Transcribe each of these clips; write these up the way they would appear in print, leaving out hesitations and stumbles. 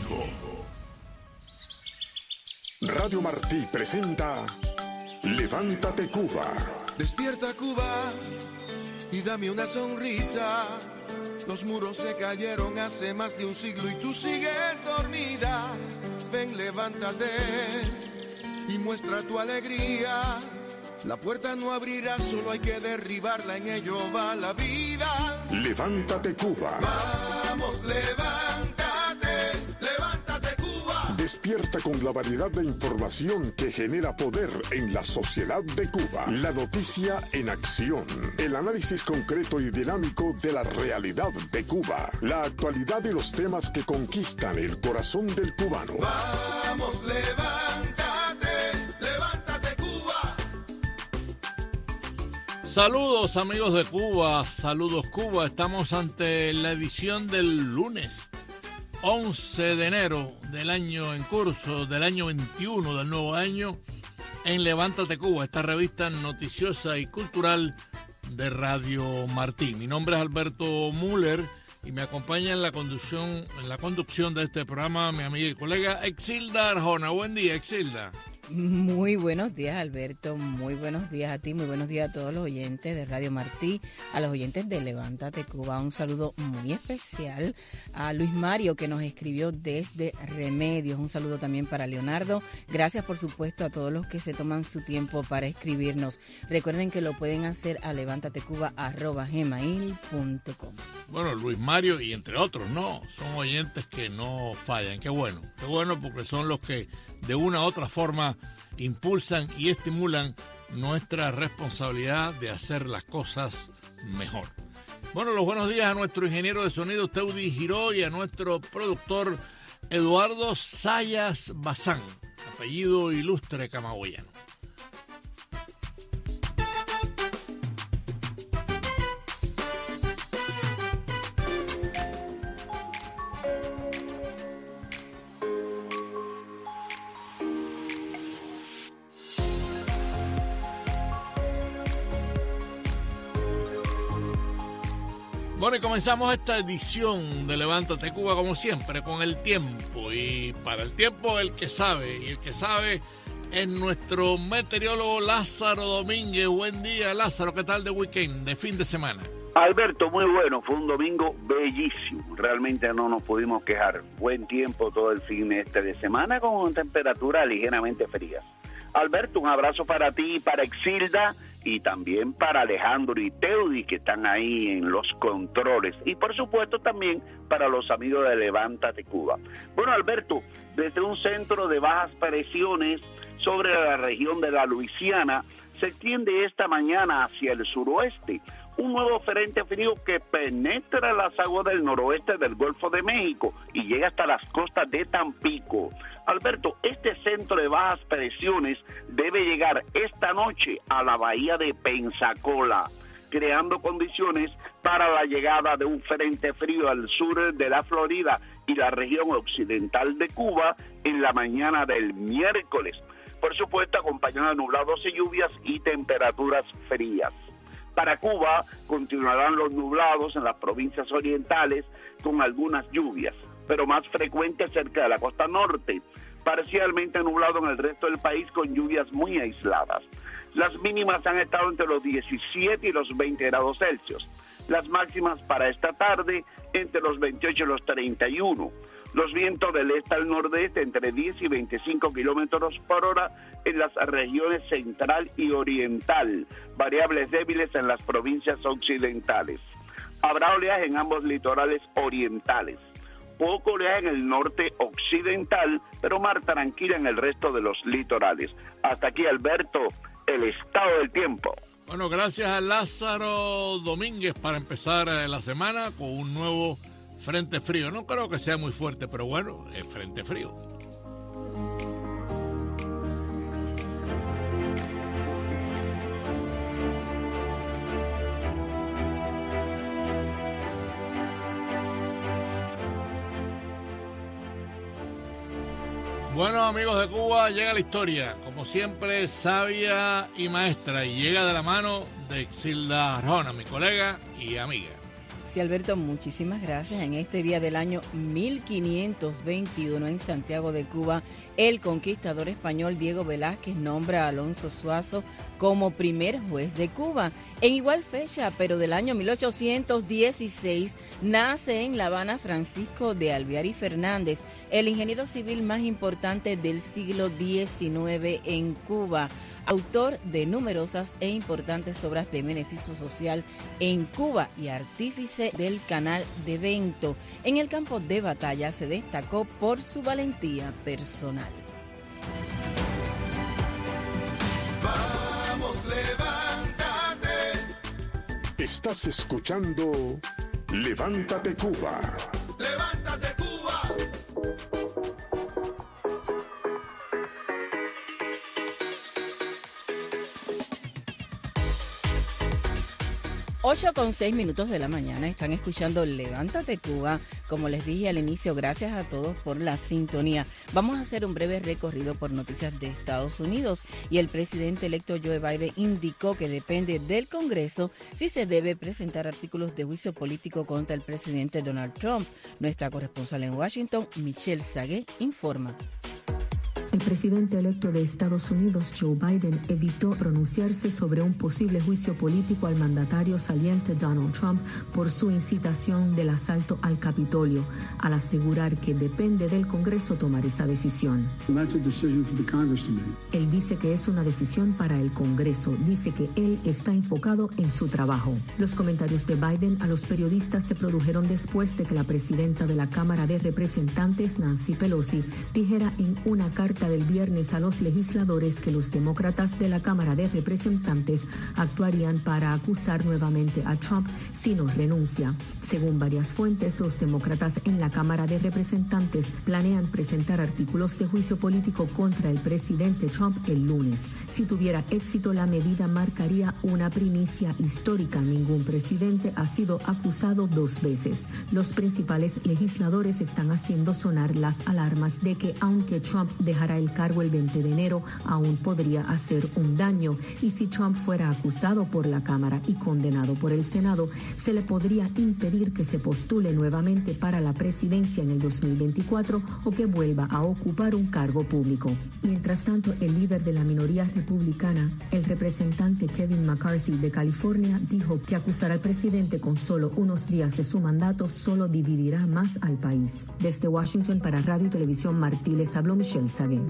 contigo. Radio Martí presenta Levántate Cuba. Despierta Cuba y dame una sonrisa. Los muros se cayeron hace más de un siglo y tú sigues dormida. Ven, levántate y muestra tu alegría. La puerta no abrirá, solo hay que derribarla, en ello va la vida. Levántate Cuba. Vamos, levántate, levántate Cuba. Despierta con la variedad de información que genera poder en la sociedad de Cuba. La noticia en acción. El análisis concreto y dinámico de la realidad de Cuba. La actualidad y los temas que conquistan el corazón del cubano. Vamos, levántate, levántate Cuba. Saludos amigos de Cuba, saludos Cuba. Estamos ante la edición del lunes 11 de enero del año en curso, del año 21 del nuevo año, en Levántate Cuba, esta revista noticiosa y cultural de Radio Martí. Mi nombre es Alberto Müller y me acompaña en la conducción de este programa mi amiga y colega Exilda Arjona. Buen día, Exilda. Muy buenos días, Alberto, muy buenos días a ti, muy buenos días a todos los oyentes de Radio Martí, a los oyentes de Levántate Cuba. Un saludo muy especial a Luis Mario, que nos escribió desde Remedios. Un saludo también para Leonardo. Gracias, por supuesto, a todos los que se toman su tiempo para escribirnos. Recuerden que lo pueden hacer a levantatecuba@gmail.com. Bueno, Luis Mario y entre otros, ¿no? Son oyentes que no fallan. Qué bueno porque son los que de una u otra forma impulsan y estimulan nuestra responsabilidad de hacer las cosas mejor. Bueno, los buenos días a nuestro ingeniero de sonido Teudi Giró y a nuestro productor Eduardo Sayas Bazán, apellido ilustre camagüeyano. Bueno, y comenzamos esta edición de Levántate Cuba, como siempre, con el tiempo. Y para el tiempo, el que sabe. Y el que sabe es nuestro meteorólogo Lázaro Domínguez. Buen día, Lázaro. ¿Qué tal de weekend, de fin de semana? Alberto, muy bueno. Fue un domingo bellísimo. Realmente no nos pudimos quejar. Buen tiempo todo el fin de semana con temperaturas ligeramente frías. Alberto, un abrazo para ti y para Exilda, y también para Alejandro y Teudi, que están ahí en los controles, y por supuesto también para los amigos de Levántate Cuba. Bueno, Alberto, desde un centro de bajas presiones sobre la región de la Luisiana, se extiende esta mañana hacia el suroeste un nuevo frente frío que penetra las aguas del noroeste del Golfo de México y llega hasta las costas de Tampico. Alberto, este centro de bajas presiones debe llegar esta noche a la bahía de Pensacola, creando condiciones para la llegada de un frente frío al sur de la Florida y la región occidental de Cuba en la mañana del miércoles. Por supuesto, acompañado de nublados y lluvias y temperaturas frías. Para Cuba continuarán los nublados en las provincias orientales con algunas lluvias, pero más frecuentes cerca de la costa norte, parcialmente nublado en el resto del país con lluvias muy aisladas. Las mínimas han estado entre los 17 y los 20 grados Celsius, las máximas para esta tarde entre los 28 y los 31. Los vientos del este al nordeste entre 10 y 25 kilómetros por hora en las regiones central y oriental, variables débiles en las provincias occidentales. Habrá oleaje en ambos litorales orientales. Poco oleaje en el norte occidental, pero mar tranquila en el resto de los litorales. Hasta aquí, Alberto, el estado del tiempo. Bueno, gracias a Lázaro Domínguez para empezar la semana con un nuevo frente frío. No creo que sea muy fuerte, pero bueno, es frente frío. Bueno, amigos de Cuba, llega la historia, como siempre, sabia y maestra, y llega de la mano de Exilda Arjona, mi colega y amiga. Sí, Alberto, muchísimas gracias. En este día del año 1521 en Santiago de Cuba, el conquistador español Diego Velázquez nombra a Alonso Suazo como primer juez de Cuba. En igual fecha, pero del año 1816, nace en La Habana Francisco de Alvear y Fernández, el ingeniero civil más importante del siglo XIX en Cuba, autor de numerosas e importantes obras de beneficio social en Cuba y artífice del Canal de Vento. En el campo de batalla se destacó por su valentía personal. Vamos, levántate. Estás escuchando Levántate Cuba. Levántate, Cuba. 8:06 de la mañana, están escuchando Levántate Cuba. Como les dije al inicio, gracias a todos por la sintonía. Vamos a hacer un breve recorrido por noticias de Estados Unidos, y el presidente electo Joe Biden indicó que depende del Congreso si se debe presentar artículos de juicio político contra el presidente Donald Trump. Nuestra corresponsal en Washington, Michelle Sagué, informa. El presidente electo de Estados Unidos, Joe Biden, evitó pronunciarse sobre un posible juicio político al mandatario saliente Donald Trump por su incitación del asalto al Capitolio, al asegurar que depende del Congreso tomar esa decisión. Él dice que es una decisión para el Congreso, dice que él está enfocado en su trabajo. Los comentarios de Biden a los periodistas se produjeron después de que la presidenta de la Cámara de Representantes, Nancy Pelosi, dijera en una carta del viernes a los legisladores que los demócratas de la Cámara de Representantes actuarían para acusar nuevamente a Trump si no renuncia. Según varias fuentes, los demócratas en la Cámara de Representantes planean presentar artículos de juicio político contra el presidente Trump el lunes. Si tuviera éxito, la medida marcaría una primicia histórica. Ningún presidente ha sido acusado 2 veces. Los principales legisladores están haciendo sonar las alarmas de que aunque Trump dejará el cargo el 20 de enero, aún podría hacer un daño, y si Trump fuera acusado por la Cámara y condenado por el Senado, se le podría impedir que se postule nuevamente para la presidencia en el 2024 o que vuelva a ocupar un cargo público. Mientras tanto, el líder de la minoría republicana, el representante Kevin McCarthy de California, dijo que acusar al presidente con solo unos días de su mandato solo dividirá más al país. Desde Washington para Radio y Televisión Martí, les habló Michelle Sagué.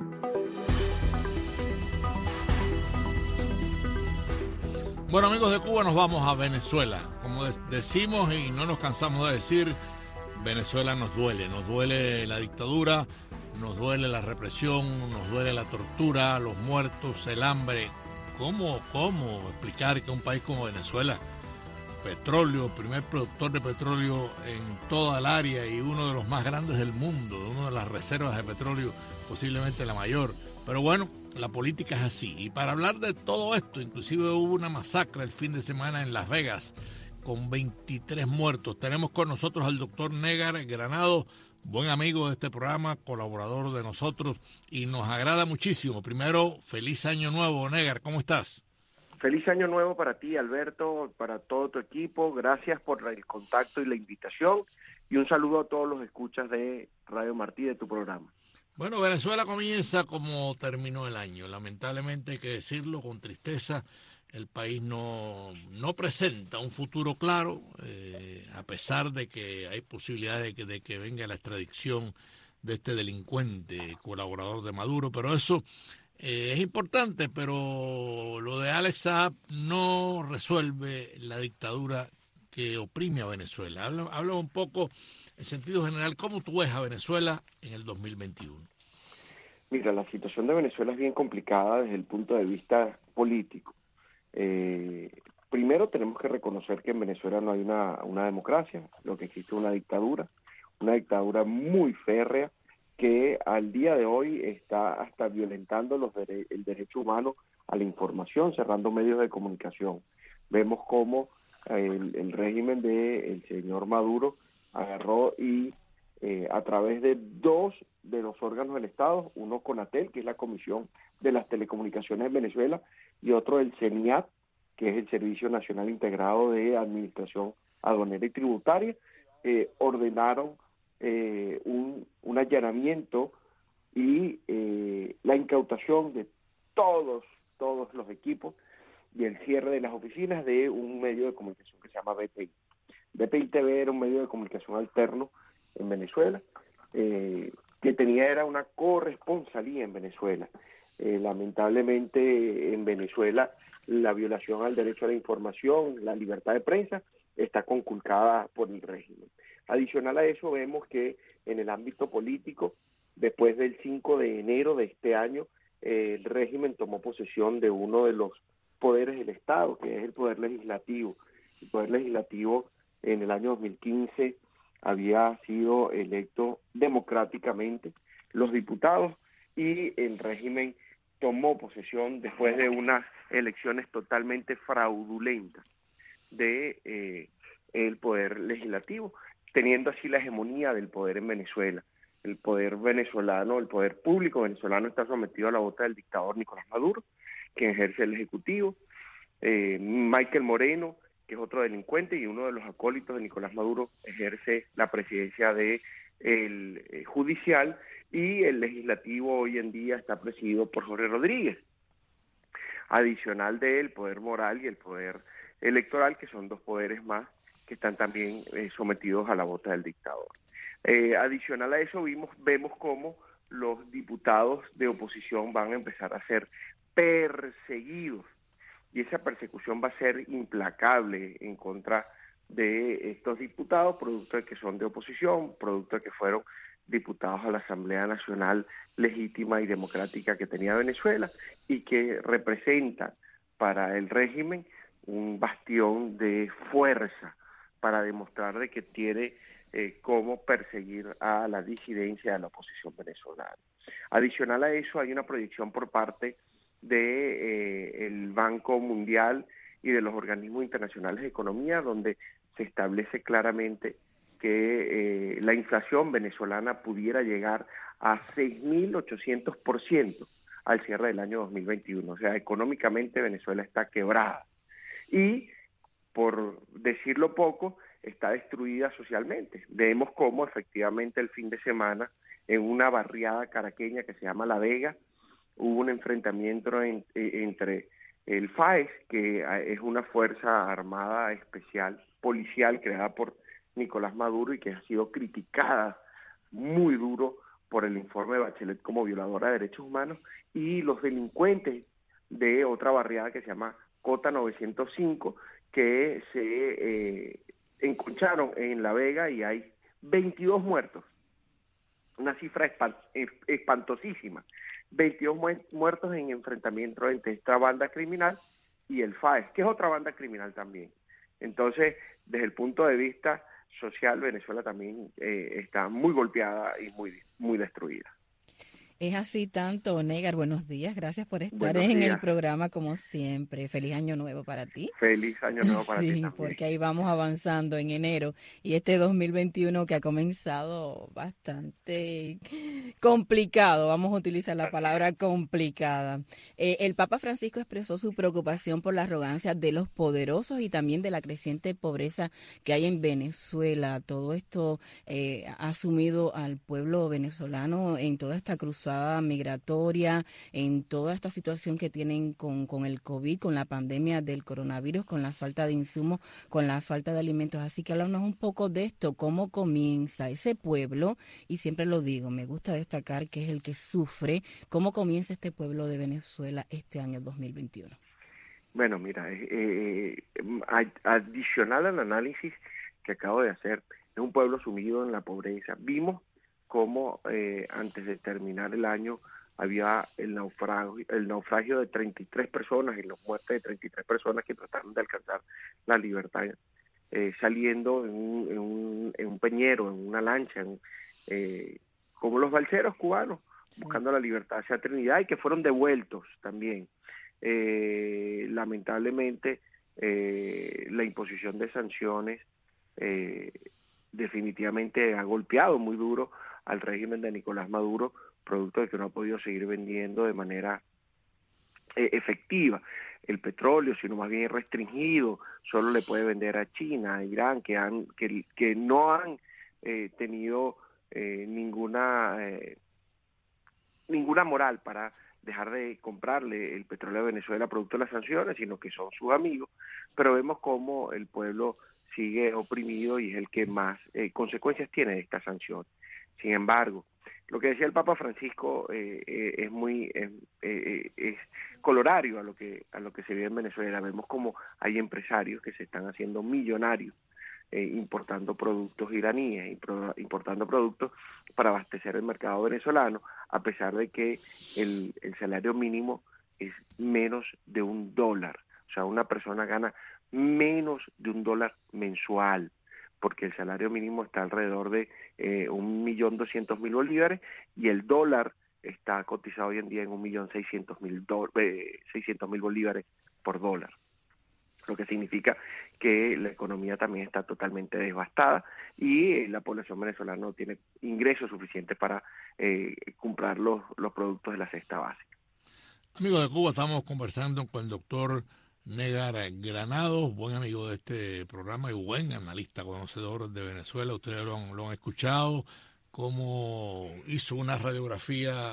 Bueno, amigos de Cuba, nos vamos a Venezuela. Como decimos y no nos cansamos de decir, Venezuela nos duele la dictadura, nos duele la represión, nos duele la tortura, los muertos, el hambre. ¿Cómo explicar que un país como Venezuela, petróleo, primer productor de petróleo en toda el área y uno de los más grandes del mundo, una de las reservas de petróleo, posiblemente la mayor? Pero bueno, la política es así. Y para hablar de todo esto, inclusive hubo una masacre el fin de semana en Las Vegas con 23 muertos. Tenemos con nosotros al doctor Negar Granado, buen amigo de este programa, colaborador de nosotros, y nos agrada muchísimo. Primero, feliz año nuevo, Negar, ¿cómo estás? Feliz año nuevo para ti, Alberto, para todo tu equipo. Gracias por el contacto y la invitación, y un saludo a todos los escuchas de Radio Martí, de tu programa. Bueno, Venezuela comienza como terminó el año. Lamentablemente hay que decirlo con tristeza, el país no presenta un futuro claro, a pesar de que hay posibilidades de que venga la extradición de este delincuente colaborador de Maduro, pero eso es importante, pero lo de Alex Saab no resuelve la dictadura que oprime a Venezuela. Habla un poco, en sentido general, ¿cómo tú ves a Venezuela en el 2021? Mira, la situación de Venezuela es bien complicada desde el punto de vista político. Primero tenemos que reconocer que en Venezuela no hay una democracia, lo que existe es una dictadura muy férrea, que al día de hoy está hasta violentando el derecho humano a la información, cerrando medios de comunicación. Vemos cómo el régimen del señor Maduro agarró y a través de 2 de los órganos del Estado, uno CONATEL, que es la Comisión de las Telecomunicaciones en Venezuela, y otro el CENIAT, que es el Servicio Nacional Integrado de Administración aduanera y tributaria, ordenaron un allanamiento y la incautación de todos los equipos y el cierre de las oficinas de un medio de comunicación que se llama BPI. BPI TV era un medio de comunicación alterno en Venezuela, que era una corresponsalía en Venezuela. Lamentablemente en Venezuela la violación al derecho a la información, la libertad de prensa, está conculcada por el régimen. Adicional a eso, vemos que en el ámbito político, después del 5 de enero de este año, el régimen tomó posesión de uno de los poderes del Estado, que es el Poder Legislativo. El Poder Legislativo en el año 2015 había sido electo democráticamente los diputados y el régimen tomó posesión después de unas elecciones totalmente fraudulentas de el Poder Legislativo, teniendo así la hegemonía del poder en Venezuela. El poder venezolano, el poder público venezolano está sometido a la bota del dictador Nicolás Maduro, quien ejerce el Ejecutivo. Michael Moreno, que es otro delincuente y uno de los acólitos de Nicolás Maduro, ejerce la presidencia del judicial, y el legislativo hoy en día está presidido por Jorge Rodríguez. Adicional de él, el poder moral y el poder electoral, que son dos poderes más que están también sometidos a la bota del dictador. Adicional a eso, vemos cómo los diputados de oposición van a empezar a ser perseguidos, y esa persecución va a ser implacable en contra de estos diputados, producto de que son de oposición, producto de que fueron diputados a la Asamblea Nacional legítima y democrática que tenía Venezuela, y que representan para el régimen un bastión de fuerza para demostrar de que tiene cómo perseguir a la disidencia de la oposición venezolana. Adicional a eso, hay una proyección por parte de el Banco Mundial y de los organismos internacionales de economía, donde se establece claramente que la inflación venezolana pudiera llegar a 6.800% al cierre del año 2021. O sea, económicamente Venezuela está quebrada. Y, por decirlo poco, está destruida socialmente. Vemos cómo efectivamente el fin de semana, en una barriada caraqueña que se llama La Vega, hubo un enfrentamiento entre el FAES, que es una fuerza armada especial, policial, creada por Nicolás Maduro y que ha sido criticada muy duro por el informe de Bachelet como violadora de derechos humanos, y los delincuentes de otra barriada que se llama Cota 905, que se enconcharon en La Vega, y hay 22 muertos, una cifra espantosísima. 22 muertos en enfrentamiento entre esta banda criminal y el FAES, que es otra banda criminal también. Entonces, desde el punto de vista social, Venezuela también está muy golpeada y muy destruida. Es así tanto, Negar. Buenos días, gracias por estar Buenos en días. el programa como siempre. Feliz año nuevo para ti. Feliz año nuevo para ti Sí, también. porque ahí vamos avanzando en enero, y este 2021 que ha comenzado bastante complicado, vamos a utilizar la palabra complicada. El Papa Francisco expresó su preocupación por la arrogancia de los poderosos y también de la creciente pobreza que hay en Venezuela. Todo esto ha sumido al pueblo venezolano en toda esta cruzada migratoria, en toda esta situación que tienen con el COVID, con la pandemia del coronavirus, con la falta de insumos, con la falta de alimentos. Así que háblanos un poco de esto, cómo comienza ese pueblo, y siempre lo digo, me gusta destacar que es el que sufre, cómo comienza este pueblo de Venezuela este año 2021. Bueno, mira, adicional al análisis que acabo de hacer, es un pueblo sumido en la pobreza. Vimos cómo antes de terminar el año había el naufragio de 33 personas y las muertes de 33 personas que trataron de alcanzar la libertad, saliendo en un peñero, en una lancha, como los balseros cubanos, sí, buscando la libertad hacia Trinidad, y que fueron devueltos también. Lamentablemente, la imposición de sanciones definitivamente ha golpeado muy duro al régimen de Nicolás Maduro, producto de que no ha podido seguir vendiendo de manera efectiva el petróleo, sino más bien restringido, solo le puede vender a China, a Irán, que no han tenido ninguna moral para dejar de comprarle el petróleo a Venezuela producto de las sanciones, sino que son sus amigos, pero vemos cómo el pueblo sigue oprimido y es el que más consecuencias tiene de estas sanciones. Sin embargo, lo que decía el Papa Francisco es muy es colorario a lo que se vive en Venezuela. Vemos como hay empresarios que se están haciendo millonarios importando productos iraníes, importando productos para abastecer el mercado venezolano, a pesar de que el salario mínimo es menos de $1. O sea, una persona gana menos de $1 mensual, porque el salario mínimo está alrededor de 1.200.000 bolívares y el dólar está cotizado hoy en día en 1.600.000 bolívares por dólar, lo que significa que la economía también está totalmente devastada y la población venezolana no tiene ingresos suficientes para comprar los productos de la cesta básica. Amigos de Cuba, estamos conversando con el doctor Negar Granados, buen amigo de este programa y buen analista, conocedor de Venezuela. Ustedes lo han escuchado, cómo hizo una radiografía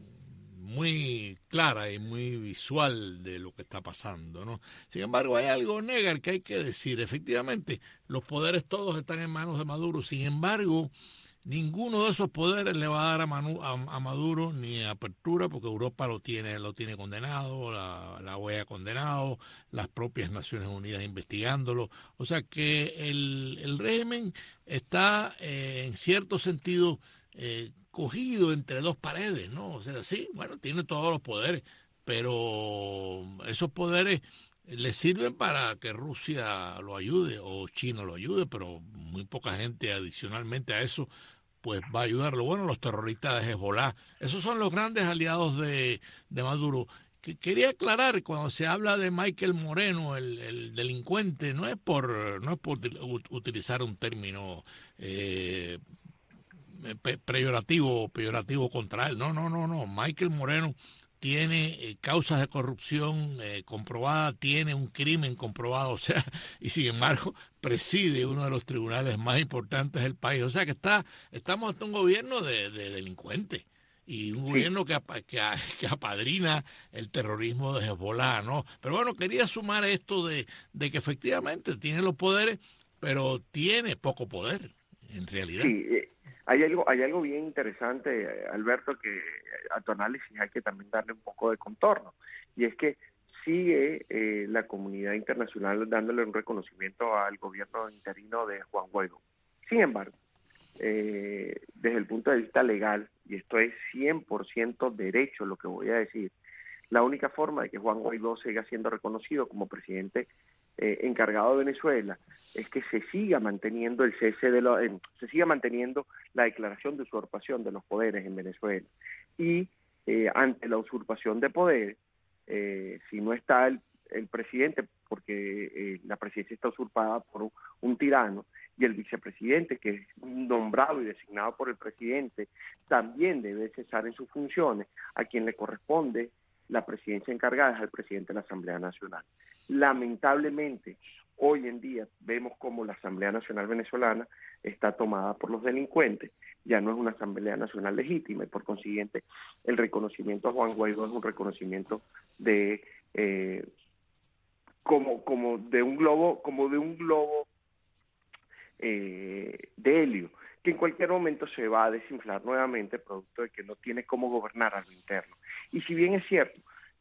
muy clara y muy visual de lo que está pasando, ¿no? Sin embargo, hay algo, Negar, que hay que decir. Efectivamente, los poderes todos están en manos de Maduro. Sin embargo, ninguno de esos poderes le va a dar a Maduro ni apertura, porque Europa lo tiene condenado, la OEA ha condenado, las propias Naciones Unidas investigándolo. O sea que el régimen está, en cierto sentido, cogido entre dos paredes, ¿no? O sea, sí, bueno, tiene todos los poderes, pero esos poderes le sirven para que Rusia lo ayude o China lo ayude, pero muy poca gente adicionalmente a eso pues va a ayudarlo. Bueno, los terroristas de Hezbollah, esos son los grandes aliados de Maduro. Quería aclarar, cuando se habla de Michael Moreno, el delincuente, no es por utilizar un término peyorativo contra él. No. Michael Moreno tiene causas de corrupción comprobadas, tiene un crimen comprobado, o sea, y sin embargo preside uno de los tribunales más importantes del país. O sea que estamos ante un gobierno de delincuentes y un gobierno que apadrina el terrorismo de Hezbollah, ¿no? Pero bueno, quería sumar esto de que efectivamente tiene los poderes, pero tiene poco poder, en realidad. Sí, hay algo bien interesante, Alberto, que a tu análisis hay que también darle un poco de contorno, y es que sigue la comunidad internacional dándole un reconocimiento al gobierno interino de Juan Guaidó. Sin embargo, desde el punto de vista legal, y esto es 100% derecho lo que voy a decir, la única forma de que Juan Guaidó siga siendo reconocido como presidente encargado de Venezuela es que se siga manteniendo se siga manteniendo la declaración de usurpación de los poderes en Venezuela, y ante la usurpación de poder, si no está el presidente, porque la presidencia está usurpada por un tirano, y el vicepresidente, que es nombrado y designado por el presidente, también debe cesar en sus funciones. A quien le corresponde la presidencia encargada es al presidente de la Asamblea Nacional. Lamentablemente, hoy en día vemos como la Asamblea Nacional venezolana está tomada por los delincuentes, ya no es una Asamblea Nacional legítima, y por consiguiente el reconocimiento a Juan Guaidó es un reconocimiento de como de un globo de helio, que en cualquier momento se va a desinflar nuevamente, producto de que no tiene cómo gobernar a lo interno. Y si bien es cierto,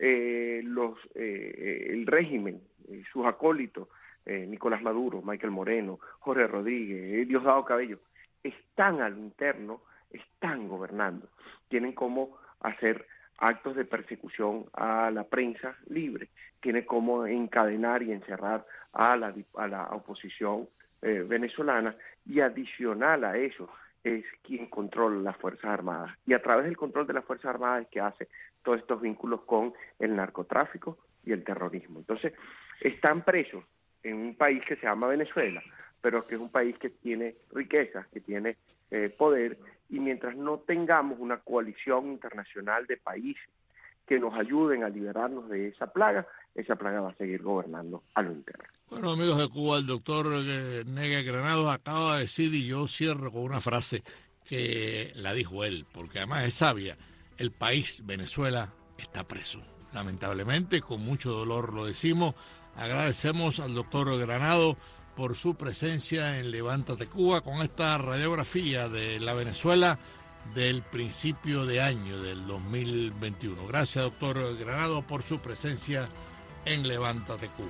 el régimen, sus acólitos, Nicolás Maduro, Michael Moreno, Jorge Rodríguez, Diosdado Cabello, están al interno, están gobernando, tienen cómo hacer actos de persecución a la prensa libre, tiene cómo encadenar y encerrar a la oposición venezolana, y adicional a eso es quien controla las Fuerzas Armadas, y a través del control de las Fuerzas Armadas es que hace todos estos vínculos con el narcotráfico y el terrorismo. Entonces, están presos en un país que se llama Venezuela, pero que es un país que tiene riquezas, que tiene poder, y mientras no tengamos una coalición internacional de países que nos ayuden a liberarnos de esa plaga va a seguir gobernando a lo interno. Bueno, amigos de Cuba, el doctor Nega Granados acaba de decir, y yo cierro con una frase que la dijo él, porque además es sabia: el país, Venezuela, está preso. Lamentablemente, con mucho dolor lo decimos. Agradecemos al doctor Granados por su presencia en Levántate Cuba con esta radiografía de la Venezuela del principio de año del 2021. Gracias, doctor Granados, por su presencia en Levántate Cuba.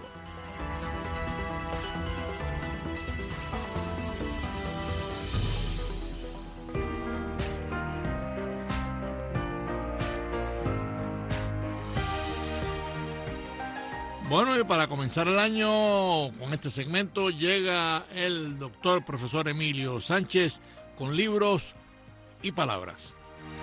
Bueno, y para comenzar el año con este segmento llega el doctor profesor Emilio Sánchez con libros y palabras.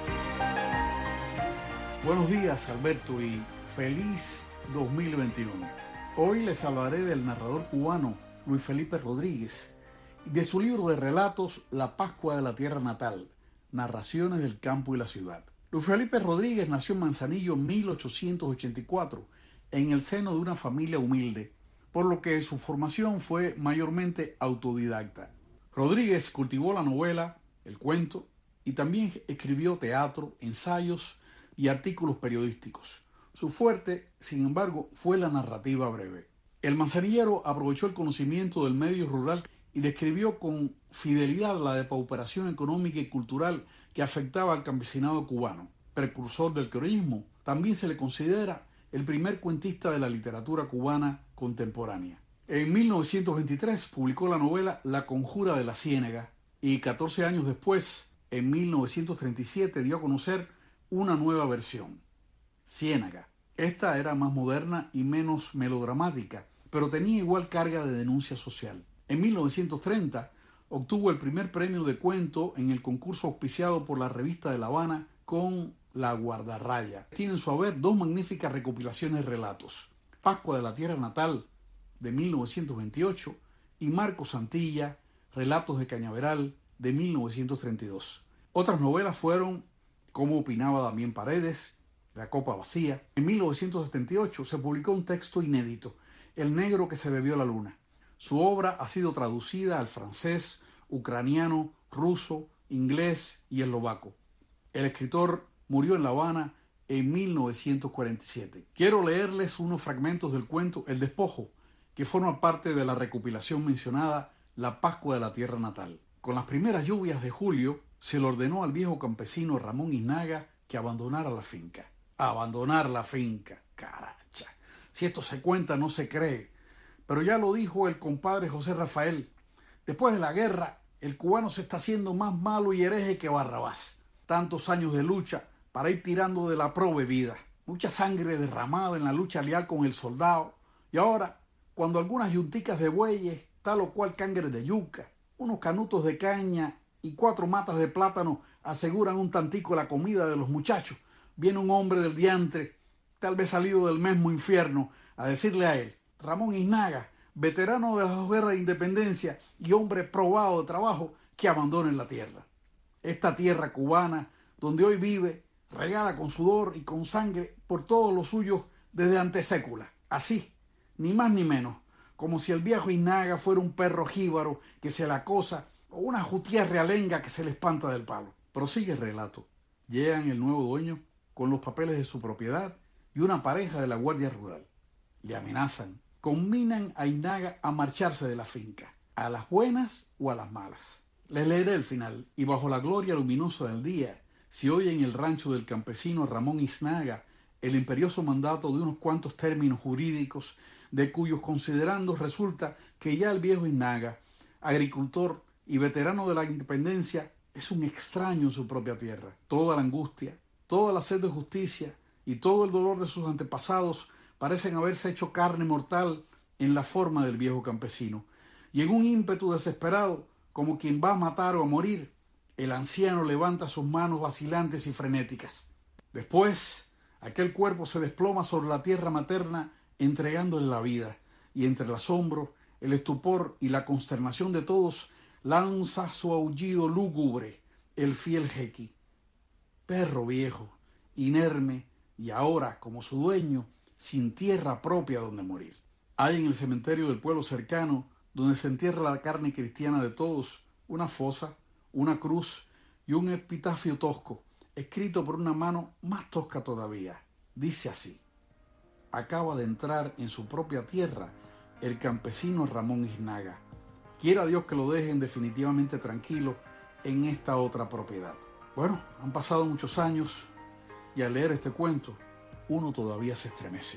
Buenos días, Alberto, y feliz 2021. Hoy les hablaré del narrador cubano Luis Felipe Rodríguez y de su libro de relatos La Pascua de la Tierra Natal, narraciones del campo y la ciudad. Luis Felipe Rodríguez nació en Manzanillo en 1884, en el seno de una familia humilde, por lo que su formación fue mayormente autodidacta. Rodríguez cultivó la novela, el cuento, y también escribió teatro, ensayos y artículos periodísticos. Su fuerte, sin embargo, fue la narrativa breve. El manzanillero aprovechó el conocimiento del medio rural y describió con fidelidad la depauperación económica y cultural que afectaba al campesinado cubano. Precursor del crionismo, también se le considera el primer cuentista de la literatura cubana contemporánea. En 1923 publicó la novela La Conjura de la Ciénaga y 14 años después, en 1937, dio a conocer una nueva versión, Ciénaga. Esta era más moderna y menos melodramática, pero tenía igual carga de denuncia social. En 1930 obtuvo el primer premio de cuento en el concurso auspiciado por la revista de La Habana con La Guardarraya. Tiene en su haber dos magníficas recopilaciones de relatos, Pascua de la Tierra Natal, de 1928, y Marco Santilla, Relatos de Cañaveral, de 1932. Otras novelas fueron Cómo opinaba Damián Paredes, La Copa Vacía. En 1978 se publicó un texto inédito, El negro que se bebió la luna. Su obra ha sido traducida al francés, ucraniano, ruso, inglés y eslovaco. El escritor murió en La Habana en 1947. Quiero leerles unos fragmentos del cuento El Despojo, que forma parte de la recopilación mencionada La Pascua de la Tierra Natal. Con las primeras lluvias de julio, se le ordenó al viejo campesino Ramón Iznaga que abandonara la finca. Abandonar la finca, caracha. Si esto se cuenta, no se cree. Pero ya lo dijo el compadre José Rafael. Después de la guerra, el cubano se está haciendo más malo y hereje que Barrabás. Tantos años de lucha para ir tirando de la prove vida. Mucha sangre derramada en la lucha leal con el soldado. Y ahora, cuando algunas yunticas de bueyes, tal o cual cangre de yuca, unos canutos de caña y 4 matas de plátano aseguran un tantico la comida de los muchachos, viene un hombre del diantre, tal vez salido del mismo infierno, a decirle a él: Ramón Iznaga, veterano de las 2 guerras de independencia y hombre probado de trabajo, que abandone la tierra. Esta tierra cubana, donde hoy vive, regada con sudor y con sangre por todos los suyos desde antesécula. Así, ni más ni menos, como si el viejo Iznaga fuera un perro jíbaro que se la acosa o una jutía realenga que se le espanta del palo. Prosigue el relato. Llegan el nuevo dueño con los papeles de su propiedad y una pareja de la Guardia Rural. Le amenazan, combinan a Iznaga a marcharse de la finca, a las buenas o a las malas. Les leeré el final, y bajo la gloria luminosa del día, se oye en el rancho del campesino Ramón Iznaga el imperioso mandato de unos cuantos términos jurídicos, de cuyos considerandos resulta que ya el viejo Iznaga, agricultor y veterano de la independencia, es un extraño en su propia tierra. Toda la angustia, toda la sed de justicia y todo el dolor de sus antepasados parecen haberse hecho carne mortal en la forma del viejo campesino. Y en un ímpetu desesperado, como quien va a matar o a morir, el anciano levanta sus manos vacilantes y frenéticas. Después, aquel cuerpo se desploma sobre la tierra materna, entregándole la vida, y entre el asombro, el estupor y la consternación de todos, lanza su aullido lúgubre el fiel jequi. Perro viejo, inerme, y ahora, como su dueño, sin tierra propia donde morir. Hay en el cementerio del pueblo cercano, donde se entierra la carne cristiana de todos, una fosa, una cruz y un epitafio tosco, escrito por una mano más tosca todavía. Dice así: acaba de entrar en su propia tierra el campesino Ramón Isnaga. Quiera Dios que lo dejen definitivamente tranquilo en esta otra propiedad. Bueno, han pasado muchos años y al leer este cuento, uno todavía se estremece.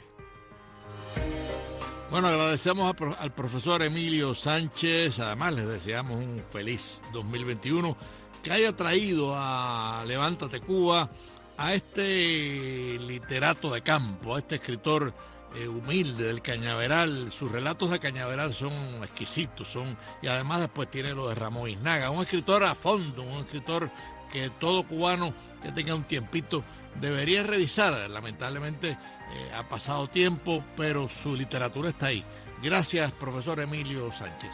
Bueno, agradecemos al profesor Emilio Sánchez, además les deseamos un feliz 2021, que haya traído a Levántate Cuba a este literato de campo, a este escritor humilde del Cañaveral. Sus relatos de Cañaveral son exquisitos, y además después tiene lo de Ramón Isnaga, un escritor a fondo, un escritor que todo cubano que tenga un tiempito debería revisar. Lamentablemente ha pasado tiempo, pero su literatura está ahí. Gracias, profesor Emilio Sánchez.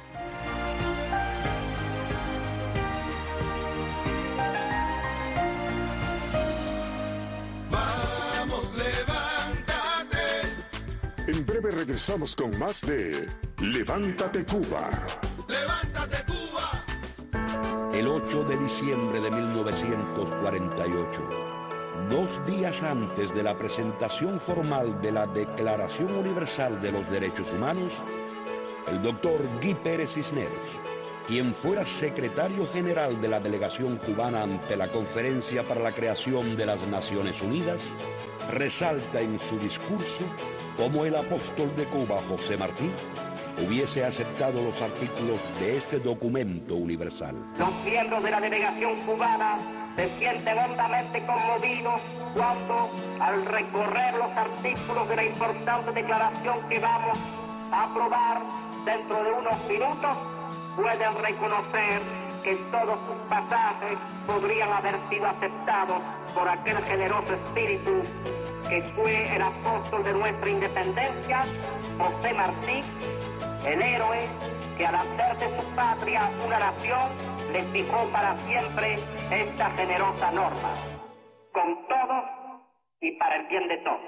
En breve regresamos con más de Levántate Cuba. ¡Levántate Cuba! El 8 de diciembre de 1948, 2 días antes de la presentación formal de la Declaración Universal de los Derechos Humanos, el doctor Guy Pérez Cisneros, quien fuera secretario general de la delegación cubana ante la Conferencia para la Creación de las Naciones Unidas, resalta en su discurso cómo el apóstol de Cuba, José Martí, hubiese aceptado los artículos de este documento universal. Los miembros de la delegación cubana se sienten hondamente conmovidos cuando, al recorrer los artículos de la importante declaración que vamos a aprobar dentro de unos minutos, pueden reconocer que todos sus pasajes podrían haber sido aceptados por aquel generoso espíritu que fue el apóstol de nuestra independencia, José Martí, el héroe que al hacer de su patria una nación le fijó para siempre esta generosa norma, con todos y para el bien de todos.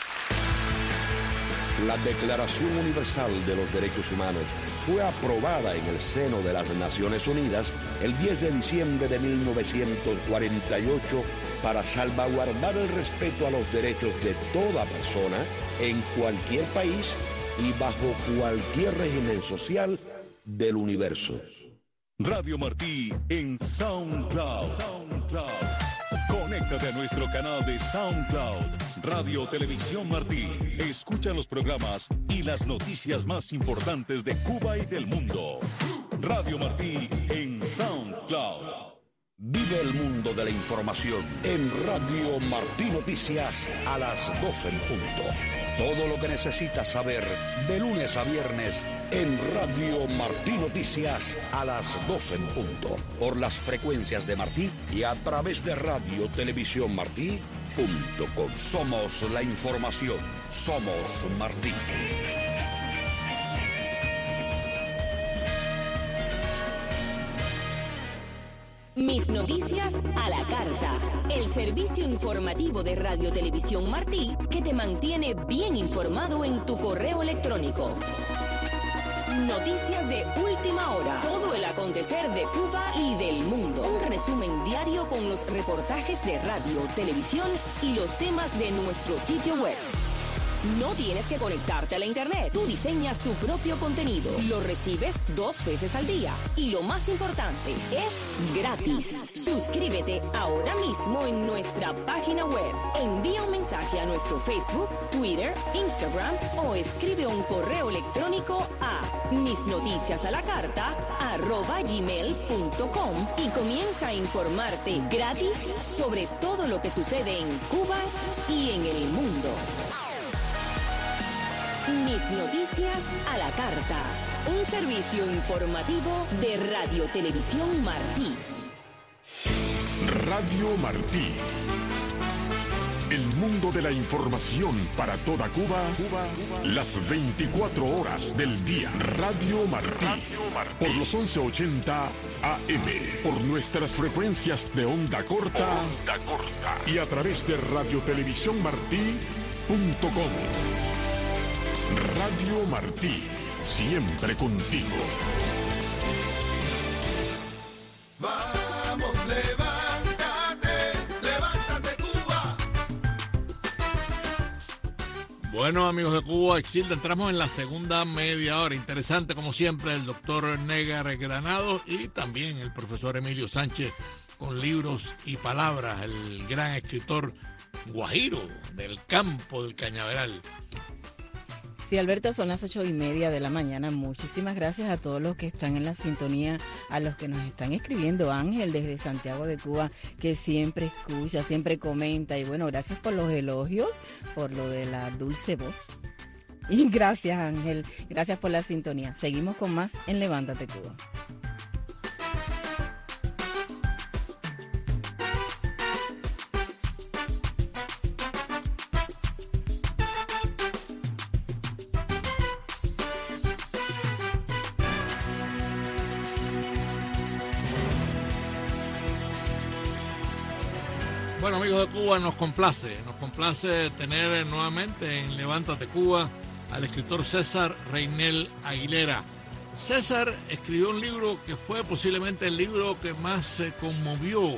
La Declaración Universal de los Derechos Humanos fue aprobada en el seno de las Naciones Unidas el 10 de diciembre de 1948 para salvaguardar el respeto a los derechos de toda persona en cualquier país y bajo cualquier régimen social del universo. Radio Martí en SoundCloud. Conéctate a nuestro canal de SoundCloud, Radio Televisión Martí. Escucha los programas y las noticias más importantes de Cuba y del mundo. Radio Martí en SoundCloud. Vive el mundo de la información en Radio Martí Noticias a las 12 en punto. Todo lo que necesitas saber de lunes a viernes en Radio Martí Noticias a las 12 en punto. Por las frecuencias de Martí y a través de Radio Televisión Martí.com. Somos la información. Somos Martí. Mis noticias a la carta. El servicio informativo de Radio Televisión Martí que te mantiene bien informado en tu correo electrónico. Noticias de última hora. Todo el acontecer de Cuba y del mundo. Un resumen diario con los reportajes de radio, televisión y los temas de nuestro sitio web. No tienes que conectarte a la internet. Tú diseñas tu propio contenido. Lo recibes 2 veces al día. Y lo más importante, es gratis. Suscríbete ahora mismo en nuestra página web. Envía un mensaje a nuestro Facebook, Twitter, Instagram o escribe un correo electrónico a misnoticiasalacarta@gmail.com y comienza a informarte gratis sobre todo lo que sucede en Cuba y en el mundo. Mis noticias a la carta. Un servicio informativo de Radio Televisión Martí. Radio Martí. El mundo de la información para toda Cuba, las 24 horas del día. Radio Martí, por los 1180 AM, por nuestras frecuencias de onda corta, y a través de radiotelevisiónmartí.com. Radio Martí, siempre contigo. Vamos, levántate Cuba. Bueno, amigos de Cuba, Exilda, entramos en la segunda media hora. Interesante, como siempre, el doctor Negar Granados y también el profesor Emilio Sánchez con libros y palabras, el gran escritor guajiro del campo del Cañaveral. Sí, Alberto, son las 8:30 de la mañana. Muchísimas gracias a todos los que están en la sintonía, a los que nos están escribiendo. Ángel desde Santiago de Cuba, que siempre escucha, siempre comenta. Y bueno, gracias por los elogios, por lo de la dulce voz. Y gracias, Ángel. Gracias por la sintonía. Seguimos con más en Levántate Cuba. Bueno, amigos de Cuba, nos complace tener nuevamente en Levántate Cuba al escritor César Reynel Aguilera. César escribió un libro que fue posiblemente el libro que más conmovió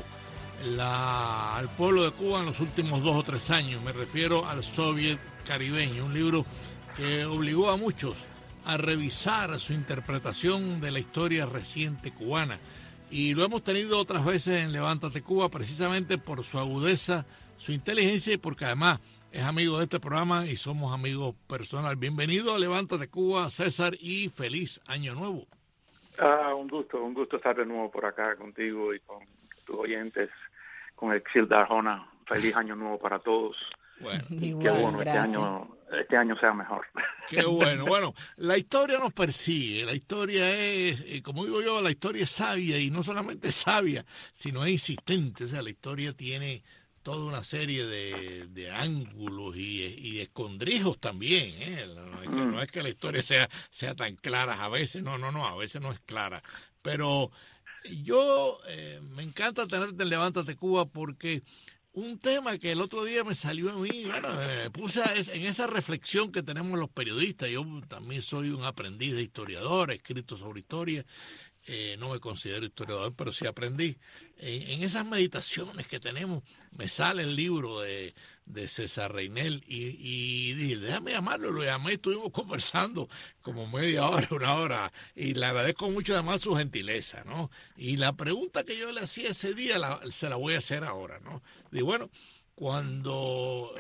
al pueblo de Cuba en los últimos 2 o 3 años. Me refiero al Soviet caribeño, un libro que obligó a muchos a revisar su interpretación de la historia reciente cubana. Y lo hemos tenido otras veces en Levántate Cuba precisamente por su agudeza, su inteligencia y porque además es amigo de este programa y somos amigos personal. Bienvenido a Levántate Cuba, César, y feliz Año Nuevo. Un gusto estar de nuevo por acá contigo y con tus oyentes, con Exilda Arjona. Feliz Año Nuevo para todos. Bueno, qué bueno, este año sea mejor. Qué bueno. Bueno, la historia nos persigue, la historia es, como digo yo, la historia es sabia y no solamente es sino es insistente. O sea, la historia tiene toda una serie de ángulos y de escondrijos también. No es que la historia sea tan clara a veces, no, a veces no es clara. Pero yo me encanta tenerte en Levántate Cuba porque un tema que el otro día me salió a mí, bueno, me puse en esa reflexión que tenemos los periodistas. Yo también soy un aprendiz de historiador, he escrito sobre historia, no me considero historiador, pero sí aprendí. En esas meditaciones que tenemos, me sale el libro de César Reynel y dije, déjame llamarlo, lo llamé, estuvimos conversando como media hora, 1 hora, y le agradezco mucho además su gentileza, ¿no? Y la pregunta que yo le hacía ese día se la voy a hacer ahora, ¿no? Digo, bueno, cuando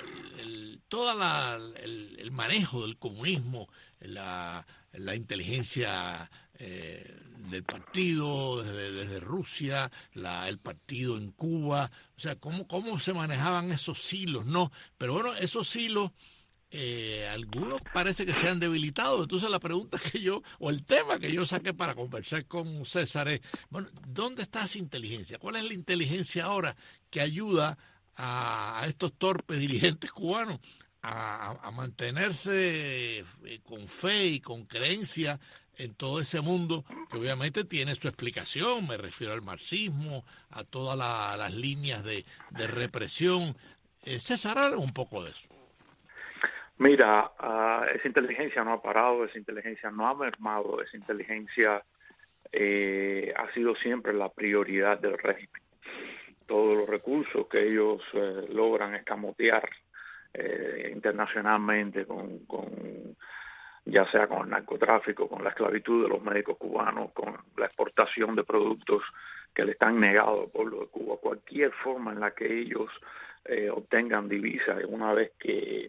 el manejo del comunismo, la inteligencia del partido desde Rusia, el partido en Cuba, o sea, cómo se manejaban esos hilos, ¿no? Pero bueno, esos hilos, algunos parece que se han debilitado. Entonces la pregunta o el tema que yo saqué para conversar con César es, bueno, ¿dónde está esa inteligencia? ¿Cuál es la inteligencia ahora que ayuda a estos torpes dirigentes cubanos a mantenerse con fe y con creencia en todo ese mundo que obviamente tiene su explicación? Me refiero al marxismo, a todas las líneas de represión. César, habla un poco de eso. Mira, esa inteligencia no ha parado, esa inteligencia no ha mermado, esa inteligencia ha sido siempre la prioridad del régimen. Todos los recursos que ellos logran escamotear internacionalmente con ya sea con el narcotráfico, con la esclavitud de los médicos cubanos, con la exportación de productos que le están negados al pueblo de Cuba, cualquier forma en la que ellos obtengan divisas, una vez que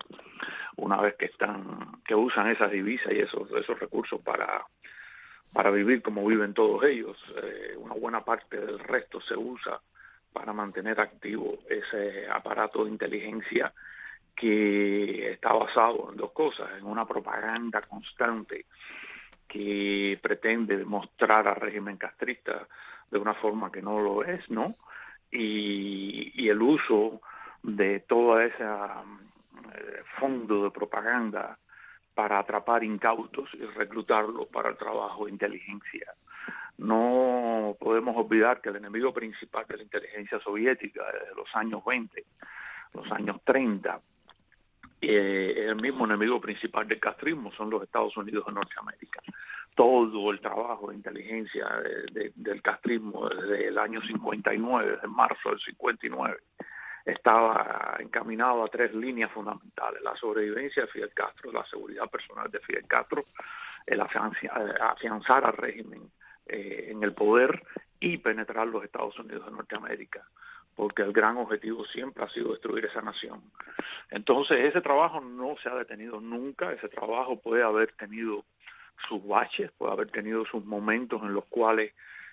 usan esas divisas y esos recursos para vivir como viven todos ellos, una buena parte del resto se usa para mantener activo ese aparato de inteligencia que está basado en 2 cosas, en una propaganda constante que pretende demostrar al régimen castrista de una forma que no lo es, ¿no? Y el uso de toda esa fondo de propaganda para atrapar incautos y reclutarlos para el trabajo de inteligencia. No podemos olvidar que el enemigo principal de la inteligencia soviética desde los años 20, los años 30, el mismo enemigo principal del castrismo son los Estados Unidos de Norteamérica. Todo el trabajo de inteligencia del castrismo desde el año 59, desde marzo del 59, estaba encaminado a 3 líneas fundamentales: la sobrevivencia de Fidel Castro, la seguridad personal de Fidel Castro, el afianzar al régimen en el poder y penetrar los Estados Unidos de Norteamérica, porque el gran objetivo siempre ha sido destruir esa nación. Entonces ese trabajo no se ha detenido nunca. Ese trabajo puede haber tenido sus baches, puede haber tenido sus momentos en los cuales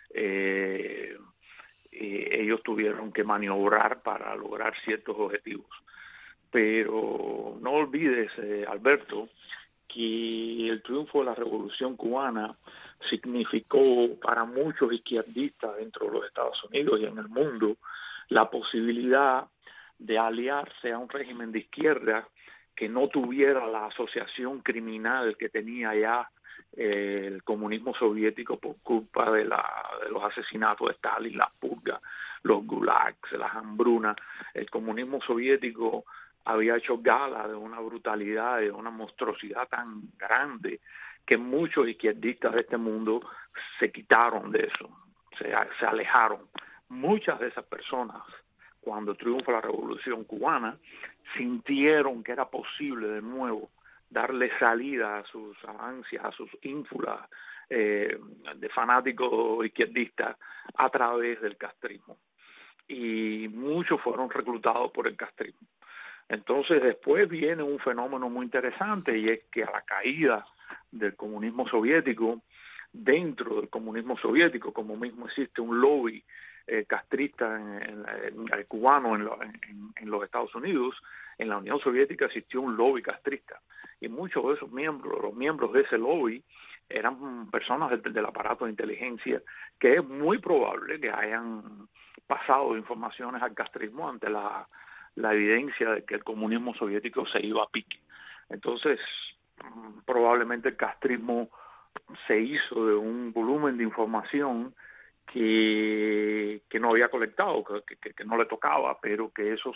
ellos tuvieron que maniobrar para lograr ciertos objetivos. Pero no olvides, Alberto, que el triunfo de la Revolución Cubana significó para muchos izquierdistas dentro de los Estados Unidos y en el mundo la posibilidad de aliarse a un régimen de izquierda que no tuviera la asociación criminal que tenía ya el comunismo soviético por culpa de los asesinatos de Stalin, las purgas, los gulags, las hambrunas. El comunismo soviético había hecho gala de una brutalidad, de una monstruosidad tan grande que muchos izquierdistas de este mundo se quitaron de eso, se alejaron. Muchas de esas personas, cuando triunfa la Revolución Cubana, sintieron que era posible de nuevo darle salida a sus ansias, a sus ínfulas de fanáticos izquierdistas a través del castrismo. Y muchos fueron reclutados por el castrismo. Entonces después viene un fenómeno muy interesante, y es que a la caída del comunismo soviético, dentro del comunismo soviético, como mismo existe un lobby castrista el cubano en los Estados Unidos, en la Unión Soviética existió un lobby castrista, y muchos de esos miembros, los miembros de ese lobby, eran personas del aparato de inteligencia que es muy probable que hayan pasado informaciones al castrismo ante la evidencia de que el comunismo soviético se iba a pique. Entonces, probablemente el castrismo se hizo de un volumen de información que no había colectado, que no le tocaba, pero que esos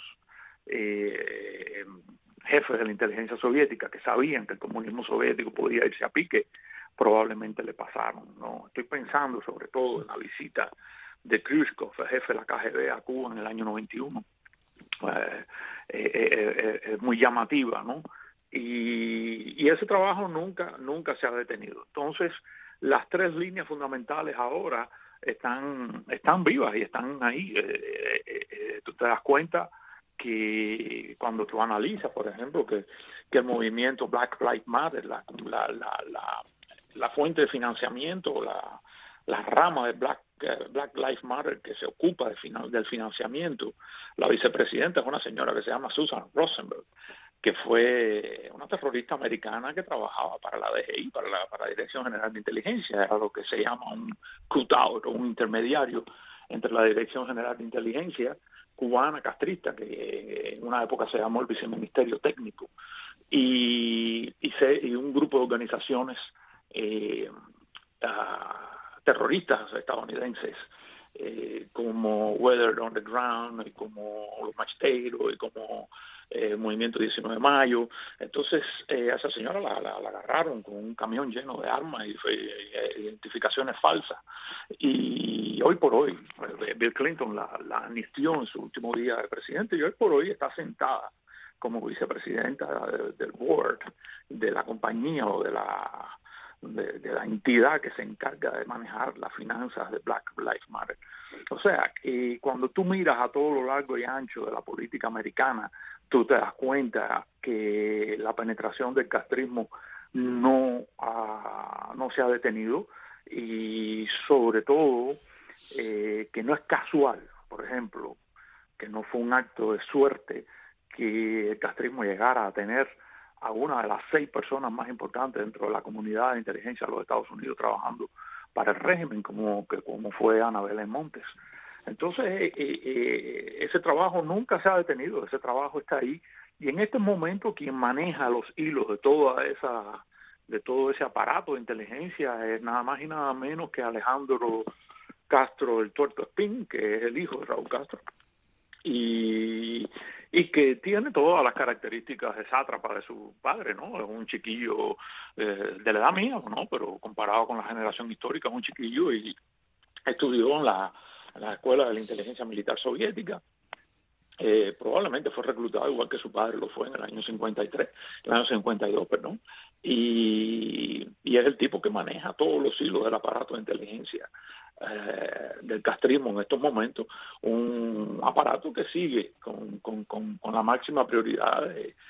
jefes de la inteligencia soviética, que sabían que el comunismo soviético podía irse a pique, probablemente le pasaron, ¿no? Estoy pensando sobre todo en la visita de Khrushchev, el jefe de la KGB, a Cuba en el año 91. Es muy llamativa, ¿no? Y ese trabajo nunca se ha detenido. Entonces, las 3 líneas fundamentales ahora están vivas y están ahí. Tú te das cuenta que cuando tú analizas, por ejemplo, que el movimiento Black Lives Matter, la fuente de financiamiento, la rama de Black Lives Matter que se ocupa del financiamiento, la vicepresidenta es una señora que se llama Susan Rosenberg, que fue una terrorista americana que trabajaba para la DGI, para la Dirección General de Inteligencia. Era lo que se llama un cut-out o un intermediario entre la Dirección General de Inteligencia cubana castrista, que en una época se llamó el Viceministerio Técnico, y un grupo de organizaciones terroristas estadounidenses, como Weather on the Ground, y como los Macheteros, y como Movimiento 19 de Mayo. Entonces a esa señora la agarraron con un camión lleno de armas y identificaciones falsas, y hoy por hoy Bill Clinton la amnistió en su último día de presidente, y hoy por hoy está sentada como vicepresidenta del board de la compañía o de la entidad que se encarga de manejar las finanzas de Black Lives Matter. O sea, que cuando tú miras a todo lo largo y ancho de la política americana, tú te das cuenta que la penetración del castrismo no se ha detenido, y sobre todo que no es casual, por ejemplo, que no fue un acto de suerte que el castrismo llegara a tener a una de las 6 personas más importantes dentro de la comunidad de inteligencia de los Estados Unidos trabajando para el régimen, como fue Ana Belén Montes. Entonces, ese trabajo nunca se ha detenido, ese trabajo está ahí, y en este momento quien maneja los hilos de todo ese aparato de inteligencia es nada más y nada menos que Alejandro Castro el Tuerto Espín, que es el hijo de Raúl Castro, y que tiene todas las características de sátrapa de su padre, ¿no? Es un chiquillo de la edad mía, ¿no? Pero comparado con la generación histórica, es un chiquillo y estudió en la escuela de la inteligencia militar soviética. Probablemente fue reclutado igual que su padre lo fue en el año 52, perdón. Y es el tipo que maneja todos los hilos del aparato de inteligencia del castrismo en estos momentos, un aparato que sigue con la máxima prioridad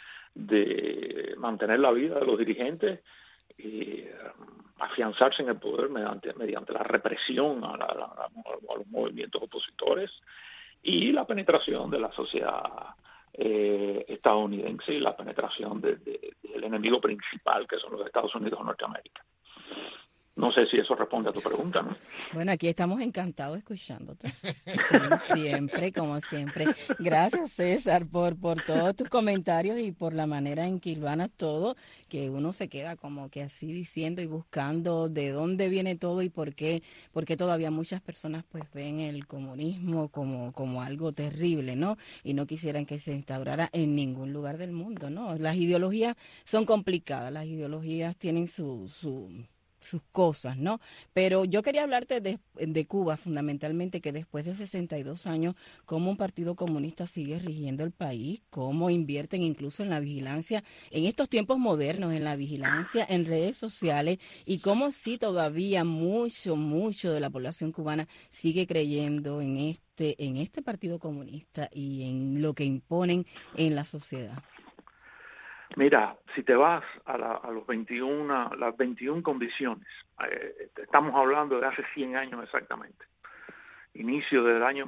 de mantener la vida de los dirigentes y afianzarse en el poder mediante la represión a los movimientos opositores y la penetración de la sociedad estadounidense y la penetración del enemigo principal, que son los Estados Unidos de Norteamérica. No sé si eso responde a tu pregunta, ¿no? Bueno, aquí estamos encantados escuchándote. Sí, siempre, como siempre. Gracias, César, por todos tus comentarios y por la manera en que hilvanas todo, que uno se queda como que así diciendo y buscando de dónde viene todo y por qué todavía muchas personas pues ven el comunismo como algo terrible, ¿no? Y no quisieran que se instaurara en ningún lugar del mundo, ¿no? Las ideologías son complicadas, las ideologías tienen sus cosas, ¿no? Pero yo quería hablarte de Cuba, fundamentalmente, que después de 62 años, cómo un partido comunista sigue rigiendo el país, cómo invierten incluso en la vigilancia, en estos tiempos modernos, en la vigilancia en redes sociales, y cómo sí todavía mucho de la población cubana sigue creyendo en este partido comunista y en lo que imponen en la sociedad. Mira, si te vas a las 21 condiciones, estamos hablando de hace 100 años exactamente, inicio del año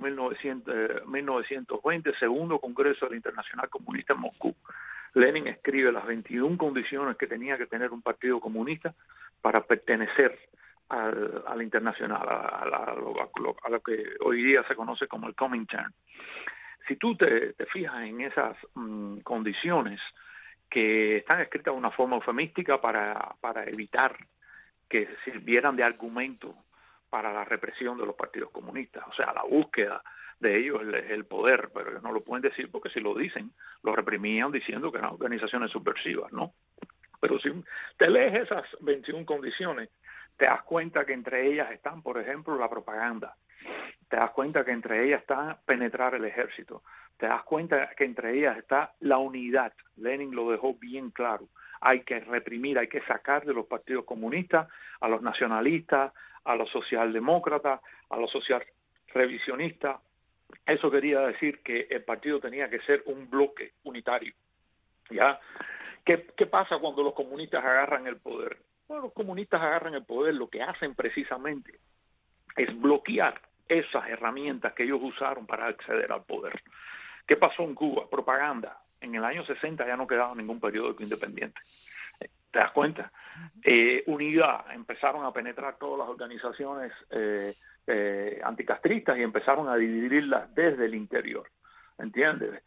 1920, segundo Congreso de la Internacional Comunista en Moscú. Lenin escribe las 21 condiciones que tenía que tener un partido comunista para pertenecer a la internacional, a lo que hoy día se conoce como el Comintern. Si tú te fijas en esas condiciones, que están escritas de una forma eufemística para evitar que sirvieran de argumento para la represión de los partidos comunistas, o sea, la búsqueda de ellos es el poder, pero ellos no lo pueden decir porque si lo dicen, lo reprimían diciendo que eran organizaciones subversivas, ¿no? Pero si te lees esas 21 condiciones, te das cuenta que entre ellas están, por ejemplo, la propaganda, te das cuenta que entre ellas está penetrar el ejército, te das cuenta que entre ellas está la unidad. Lenin lo dejó bien claro. Hay que reprimir, hay que sacar de los partidos comunistas a los nacionalistas, a los socialdemócratas, a los social revisionistas. Eso quería decir que el partido tenía que ser un bloque unitario. ¿Ya? ¿Qué pasa cuando los comunistas agarran el poder? Bueno, los comunistas agarran el poder, lo que hacen precisamente es bloquear esas herramientas que ellos usaron para acceder al poder. ¿Qué pasó en Cuba? Propaganda. En el año 60 ya no quedaba ningún periódico independiente. ¿Te das cuenta? Unidad. Empezaron a penetrar todas las organizaciones anticastristas y empezaron a dividirlas desde el interior. ¿Entiendes?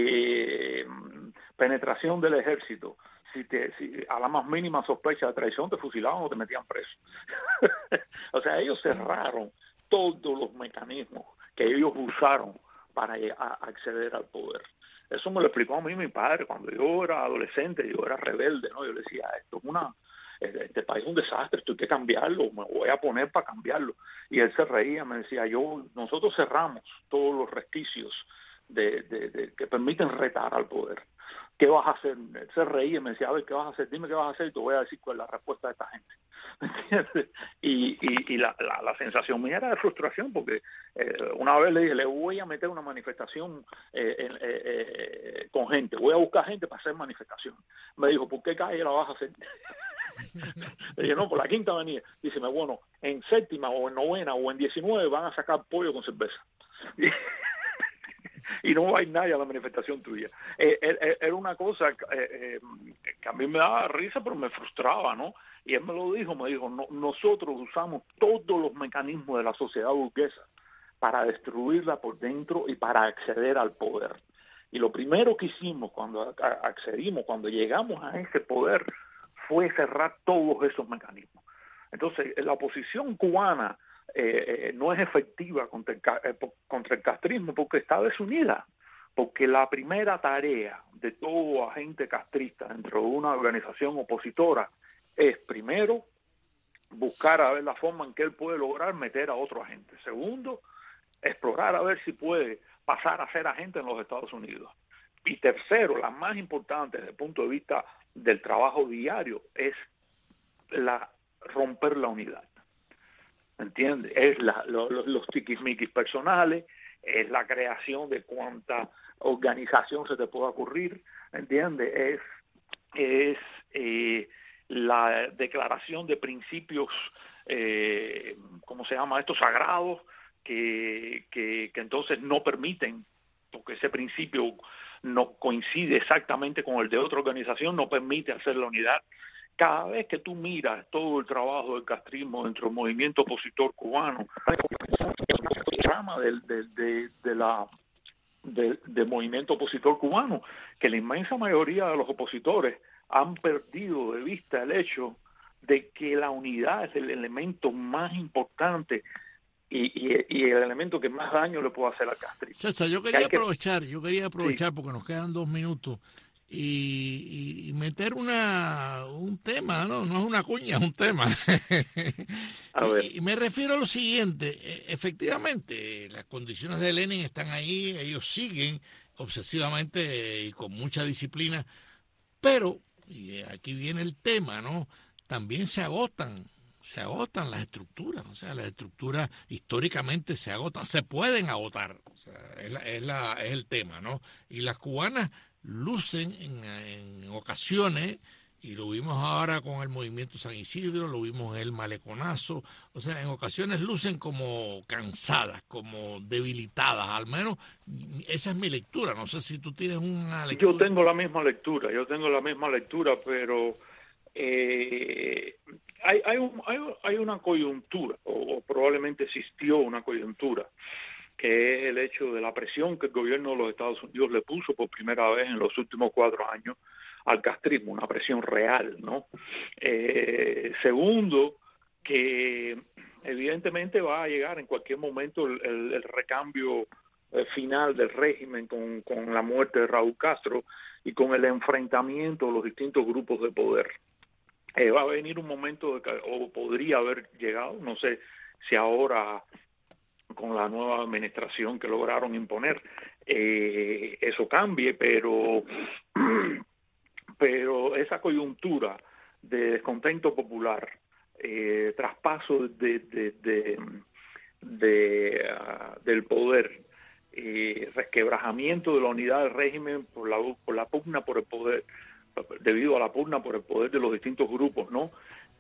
Penetración del ejército. Si a la más mínima sospecha de traición te fusilaban o te metían preso. O sea, ellos cerraron todos los mecanismos que ellos usaron para acceder al poder. Eso me lo explicó a mí mi padre cuando yo era adolescente, yo era rebelde, ¿no? Yo le decía, este país es un desastre, esto hay que cambiarlo, me voy a poner para cambiarlo. Y él se reía, me decía, nosotros cerramos todos los resquicios que permiten retar al poder. ¿Qué vas a hacer? Él se reía y me decía, a ver, ¿qué vas a hacer? Dime qué vas a hacer y te voy a decir cuál es la respuesta de esta gente. ¿Entiendes? Y la sensación mía era de frustración porque una vez le dije, le voy a meter una manifestación con gente, voy a buscar gente para hacer manifestación. Me dijo, ¿por qué calle la vas a hacer? Le dije, no, por la Quinta Avenida. Dice, bueno, en séptima o en novena o en 19 van a sacar pollo con cerveza. Y no va a ir nadie a la manifestación tuya. Era una cosa que a mí me daba risa, pero me frustraba, ¿no? Y él me dijo, nosotros usamos todos los mecanismos de la sociedad burguesa para destruirla por dentro y para acceder al poder. Y lo primero que hicimos cuando accedimos, cuando llegamos a ese poder, fue cerrar todos esos mecanismos. Entonces, la oposición cubana no es efectiva contra el castrismo porque está desunida, porque la primera tarea de todo agente castrista dentro de una organización opositora es, primero, buscar a ver la forma en que él puede lograr meter a otro agente. Segundo, explorar a ver si puede pasar a ser agente en los Estados Unidos. Y tercero, la más importante desde el punto de vista del trabajo diario, es romper la unidad. ¿Entiendes? Es los tiquismiquis personales, es la creación de cuanta organización se te pueda ocurrir, ¿entiendes? Es la declaración de principios, ¿cómo se llama esto? Sagrados, que entonces no permiten, porque ese principio no coincide exactamente con el de otra organización, no permite hacer la unidad. Cada vez que tú miras todo el trabajo del castrismo dentro del movimiento opositor cubano, una rama del movimiento opositor cubano, que la inmensa mayoría de los opositores han perdido de vista el hecho de que la unidad es el elemento más importante y el elemento que más daño le puede hacer al castrismo. César, yo quería aprovechar sí, porque nos quedan 2 minutos y meter un tema, no es una cuña, es un tema. A ver. Y me refiero a lo siguiente, efectivamente, las condiciones de Lenin están ahí, ellos siguen obsesivamente y con mucha disciplina, pero, y aquí viene el tema, ¿no? También se agotan las estructuras, o sea, las estructuras históricamente se agotan, se pueden agotar, o sea, es el tema, ¿no? Y las cubanas lucen en ocasiones, y lo vimos ahora con el movimiento San Isidro, lo vimos en el Maleconazo, o sea, en ocasiones lucen como cansadas, como debilitadas, al menos esa es mi lectura, no sé si tú tienes una lectura. Yo tengo la misma lectura, pero hay una coyuntura, o probablemente existió una coyuntura, que es el hecho de la presión que el gobierno de los Estados Unidos le puso por primera vez en los últimos 4 años al castrismo, una presión real, ¿no? Segundo, que evidentemente va a llegar en cualquier momento el recambio final del régimen con la muerte de Raúl Castro y con el enfrentamiento de los distintos grupos de poder. Va a venir un momento, o podría haber llegado, no sé si ahora con la nueva administración que lograron imponer eso cambie, pero esa coyuntura de descontento popular, traspaso del poder, resquebrajamiento de la unidad del régimen por la pugna por el poder, debido a la pugna por el poder de los distintos grupos, ¿no?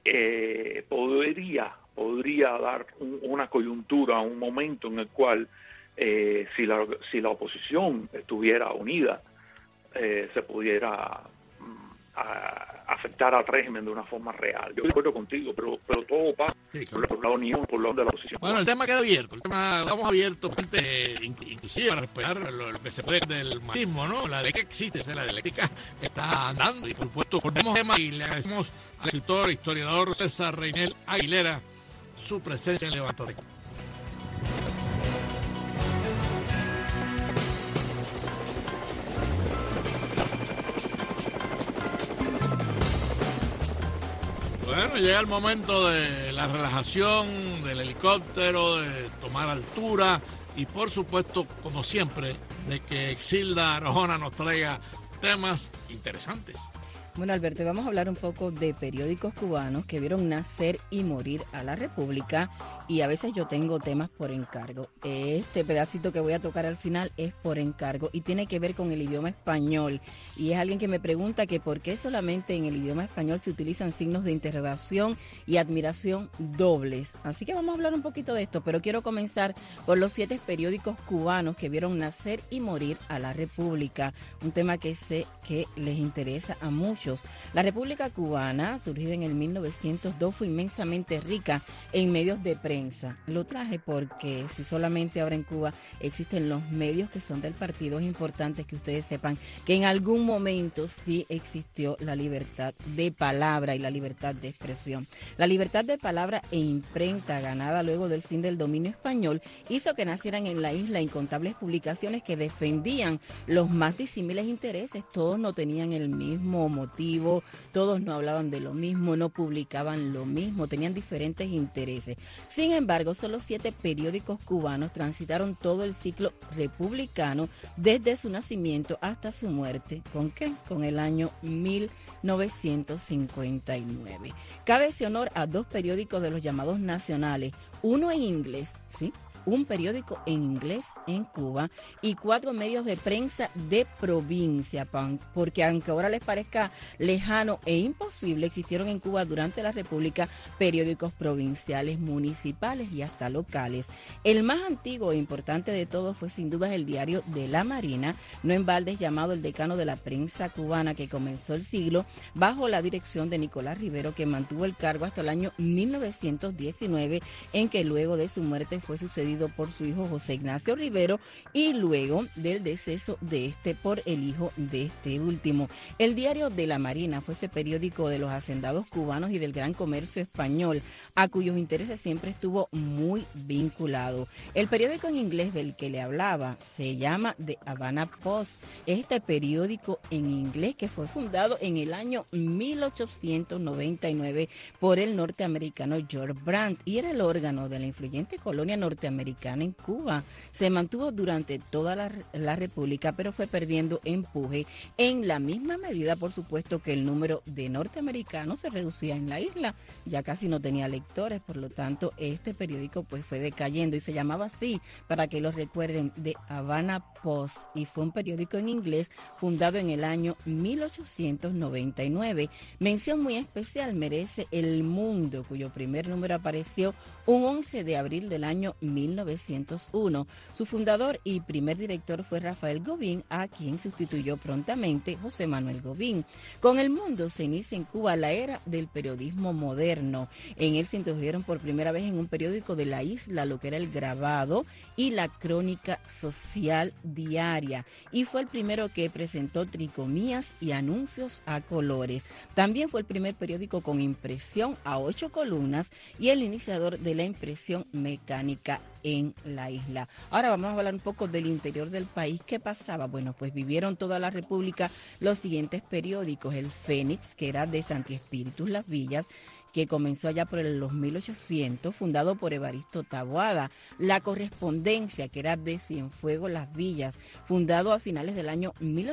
Podría dar una coyuntura, un momento en el cual si la oposición estuviera unida, se pudiera afectar al régimen de una forma real. Yo estoy de acuerdo contigo, pero todo pasa por la unión, por la de la oposición. Bueno, el tema queda abierto, estamos abiertos, inclusive para respetar lo que se puede del marxismo, ¿no? La de que existe, la dialéctica que está andando, y por supuesto, volvemos al tema y le agradecemos al escritor, historiador César Reynel Aguilera su presencia en Levanta de Cuba. Bueno, llega el momento de la relajación, del helicóptero, de tomar altura y, por supuesto, como siempre, de que Exilda Arjona nos traiga temas interesantes. Bueno, Alberto, vamos a hablar un poco de periódicos cubanos que vieron nacer y morir a la República, y a veces yo tengo temas por encargo. Este pedacito que voy a tocar al final es por encargo y tiene que ver con el idioma español, y es alguien que me pregunta que por qué solamente en el idioma español se utilizan signos de interrogación y admiración dobles. Así que vamos a hablar un poquito de esto, pero quiero comenzar por los 7 periódicos cubanos que vieron nacer y morir a la República, un tema que sé que les interesa a muchos muchos. La República Cubana, surgida en el 1902, fue inmensamente rica en medios de prensa. Lo traje porque si solamente ahora en Cuba existen los medios que son del partido, es importante que ustedes sepan que en algún momento sí existió la libertad de palabra y la libertad de expresión. La libertad de palabra e imprenta ganada luego del fin del dominio español hizo que nacieran en la isla incontables publicaciones que defendían los más disímiles intereses. Todos no tenían el mismo motivo, todos no hablaban de lo mismo, no publicaban lo mismo, tenían diferentes intereses. Sin embargo, solo 7 periódicos cubanos transitaron todo el ciclo republicano desde su nacimiento hasta su muerte. ¿Con qué? Con el año 1959. Cabe ese honor a 2 periódicos de los llamados nacionales, uno en inglés, ¿sí?, un periódico en inglés en Cuba, y 4 medios de prensa de provincia, porque aunque ahora les parezca lejano e imposible, existieron en Cuba durante la República periódicos provinciales, municipales y hasta locales. El más antiguo e importante de todos fue sin duda el Diario de la Marina, no en balde llamado el decano de la prensa cubana, que comenzó el siglo bajo la dirección de Nicolás Rivero, que mantuvo el cargo hasta el año 1919, en que luego de su muerte fue sucedido por su hijo José Ignacio Rivero y luego del deceso de este por el hijo de este último. El Diario de la Marina fue ese periódico de los hacendados cubanos y del gran comercio español, a cuyos intereses siempre estuvo muy vinculado. El periódico en inglés del que le hablaba se llama The Havana Post. Este periódico en inglés que fue fundado en el año 1899 por el norteamericano George Brandt y era el órgano de la influyente colonia norteamericana en Cuba. Se mantuvo durante toda la República, pero fue perdiendo empuje en la misma medida, por supuesto, que el número de norteamericanos se reducía en la isla. Ya casi no tenía lectores, por lo tanto, este periódico pues fue decayendo y se llamaba así, para que lo recuerden, The Havana Post, y fue un periódico en inglés fundado en el año 1899. Mención muy especial merece El Mundo, cuyo primer número apareció un 11 de abril del año 1901. Su fundador y primer director fue Rafael Gobín, a quien sustituyó prontamente José Manuel Gobín. Con El Mundo se inicia en Cuba la era del periodismo moderno. En él se introdujeron por primera vez en un periódico de la isla lo que era el grabado y la crónica social diaria, y fue el primero que presentó tricomías y anuncios a colores. También fue el primer periódico con impresión a 8 columnas y el iniciador de la impresión mecánica en la isla. Ahora vamos a hablar un poco del interior del país. ¿Qué pasaba? Bueno, pues vivieron toda la República los siguientes periódicos: el Fénix, que era de Santi Espíritus Las Villas, que comenzó allá por los 1800, fundado por Evaristo Taboada. La Correspondencia, que era de Cienfuegos Las Villas, fundado a finales del año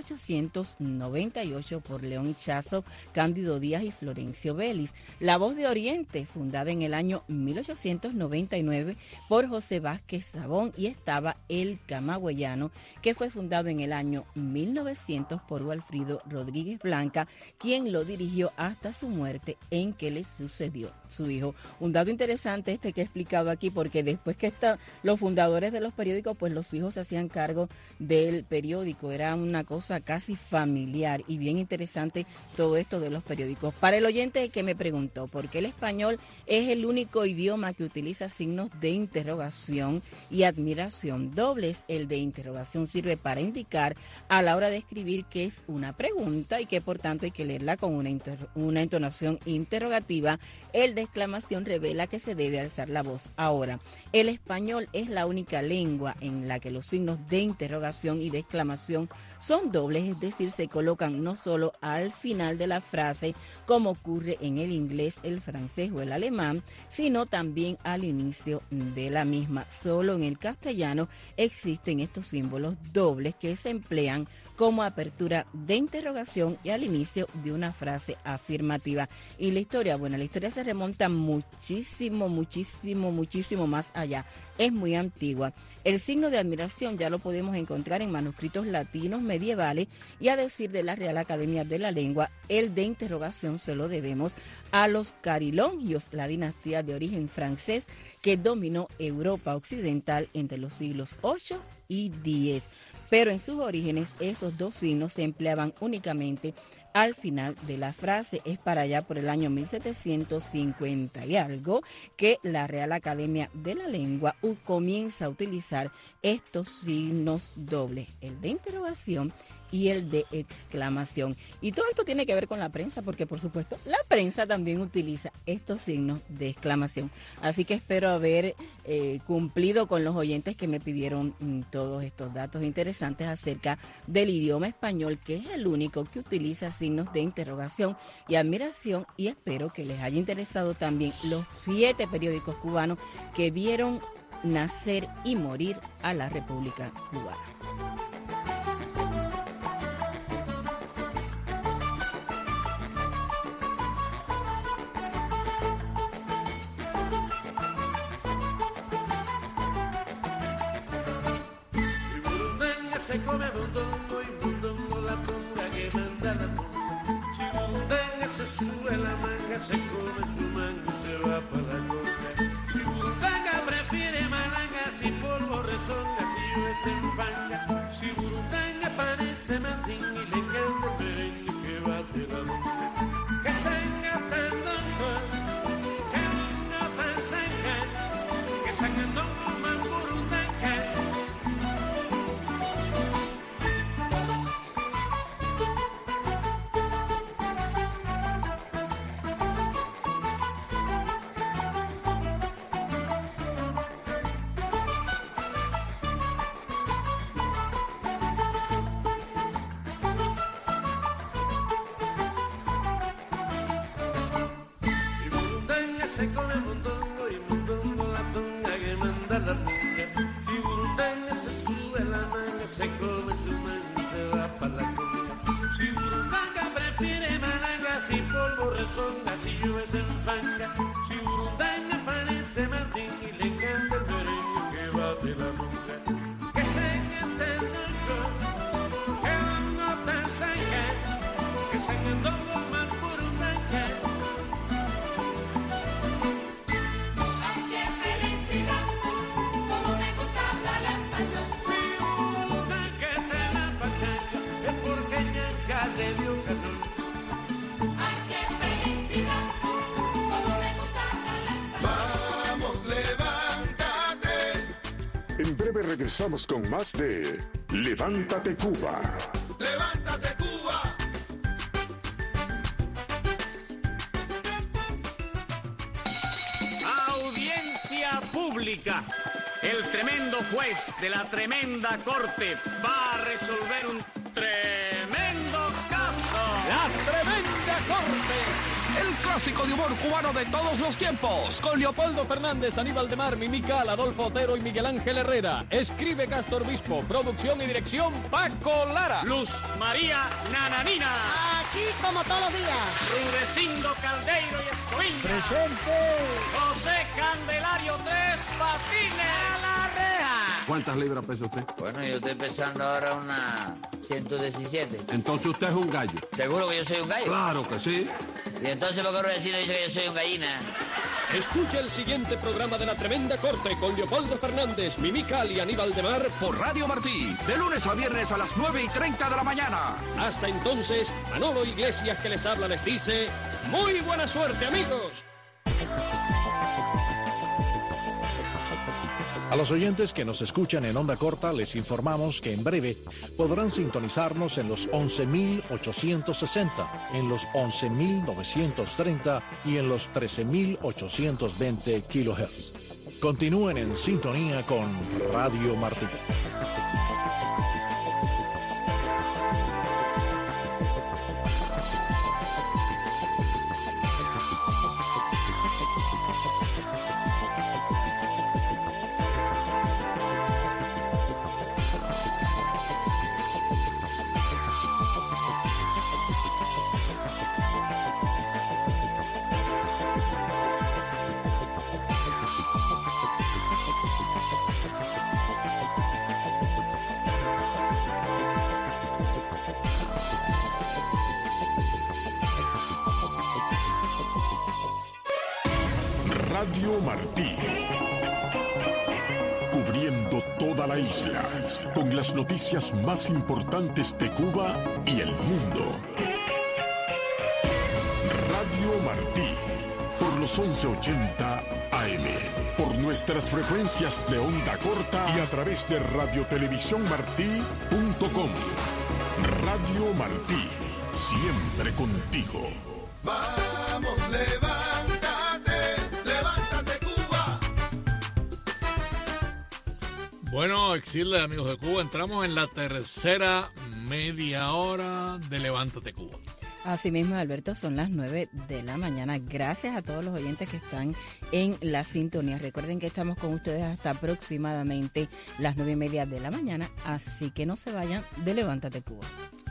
1898 por León Ichazo, Cándido Díaz y Florencio Vélez. La Voz de Oriente, fundada en el año 1899 por José Vázquez Sabón, y estaba El Camagüeyano, que fue fundado en el año 1900 por Walfrido Rodríguez Blanca, quien lo dirigió hasta su muerte, en que le sucedió su hijo. Un dato interesante este que he explicado aquí, porque después que los fundadores de los periódicos, pues los hijos se hacían cargo del periódico. Era una cosa casi familiar, y bien interesante todo esto de los periódicos. Para el oyente que me preguntó por qué el español es el único idioma que utiliza signos de interrogación y admiración dobles, el de interrogación sirve para indicar a la hora de escribir que es una pregunta y que por tanto hay que leerla con una entonación interrogativa. El de exclamación revela que se debe alzar la voz. Ahora, el español es la única lengua en la que los signos de interrogación y de exclamación son dobles, es decir, se colocan no solo al final de la frase, como ocurre en el inglés, el francés o el alemán, sino también al inicio de la misma. Solo en el castellano existen estos símbolos dobles que se emplean como apertura de interrogación y al inicio de una frase afirmativa. Y la historia, bueno, la historia se remonta muchísimo más allá. Es muy antigua. El signo de admiración ya lo podemos encontrar en manuscritos latinos medievales, y a decir de la Real Academia de la Lengua, el de interrogación se lo debemos a los carilongios, la dinastía de origen francés que dominó Europa occidental entre los siglos 8 y 10. pero en sus orígenes esos dos signos se empleaban únicamente al final de la frase. Es para allá por el año 1750 y algo que la Real Academia de la Lengua comienza a utilizar estos signos dobles, el de interrogación y el de exclamación. Y todo esto tiene que ver con la prensa, porque por supuesto la prensa también utiliza estos signos de exclamación. Así que espero haber cumplido con los oyentes que me pidieron todos estos datos interesantes acerca del idioma español, que es el único que utiliza signos de interrogación y admiración, y espero que les haya interesado también los 7 periódicos cubanos que vieron nacer y morir a la República Cubana. Se come mondongo y mondongo la ponga que manda la ponga. Chirundanga se sube la manga, se come su mango y se va pa' la conga. Chirundanga prefiere malanga, si polvo rezonga, si llueve se enfanga. Chirundanga parece Martín y le encanta el merengue que bate la longa. Que sanga tan dongo, que dongo tan sanga, que sanga dongo mangurundanga. Se come mondongo y mondongo la tonga que manda la ponga. Si Burundanga se sube la manga, se come su mango y se va pa' la conga. Si Burundanga prefiere malanga, si polvo rezonga, si llueve se enfanga. Si Burundanga parece Martín y le encanta el merengue que bate la monga. Que se encanta el dongo, que dongo tan sanga, que se encanta el dongo más burundanga. Le dio calor. Ay, qué felicidad, como me gusta la Vamos, levántate. En breve regresamos con más de Levántate Cuba. Levántate Cuba. Audiencia pública. El tremendo juez de la tremenda corte va a resolver un tremendo caso. La Tremenda Corte. El clásico de humor cubano de todos los tiempos. Con Leopoldo Fernández, Aníbal de Mar, Mimi Cal, Adolfo Otero y Miguel Ángel Herrera. Escribe Castro Obispo. Producción y dirección Paco Lara. Luz María Nananina. Aquí como todos los días. Rudecindo Caldeiro y Escoviña. Presente. José Candelario Tres Patines. A la reja. ¿Cuántas libras pesa usted? Bueno, yo estoy pesando ahora una 117. Entonces usted es un gallo. ¿Seguro que yo soy un gallo? Claro que sí. Y entonces, ¿por qué el vecino dice que yo soy un gallina? Escucha el siguiente programa de La Tremenda Corte con Leopoldo Fernández, Mimi Cal y Aníbal de Mar por Radio Martí, de lunes a viernes a las 9:30 de la mañana. Hasta entonces, Manolo Iglesias que les habla les dice, ¡muy buena suerte, amigos! A los oyentes que nos escuchan en onda corta les informamos que en breve podrán sintonizarnos en los 11.860, en los 11.930 y en los 13.820 kHz. Continúen en sintonía con Radio Martí. Radio Martí, cubriendo toda la la isla, con las noticias más importantes de Cuba y el mundo. Radio Martí, por los 1180 AM, por nuestras frecuencias de onda corta y a través de radiotelevisiónmartí.com. Radio Martí, siempre contigo. Vamos, levántate, levántate Cuba. Bueno, decirle, amigos de Cuba, entramos en la tercera media hora de Levántate Cuba. Así mismo, Alberto, son las 9 de la mañana. Gracias a todos los oyentes que están en la sintonía. Recuerden que estamos con ustedes hasta aproximadamente las 9:30 de la mañana, así que no se vayan de Levántate Cuba.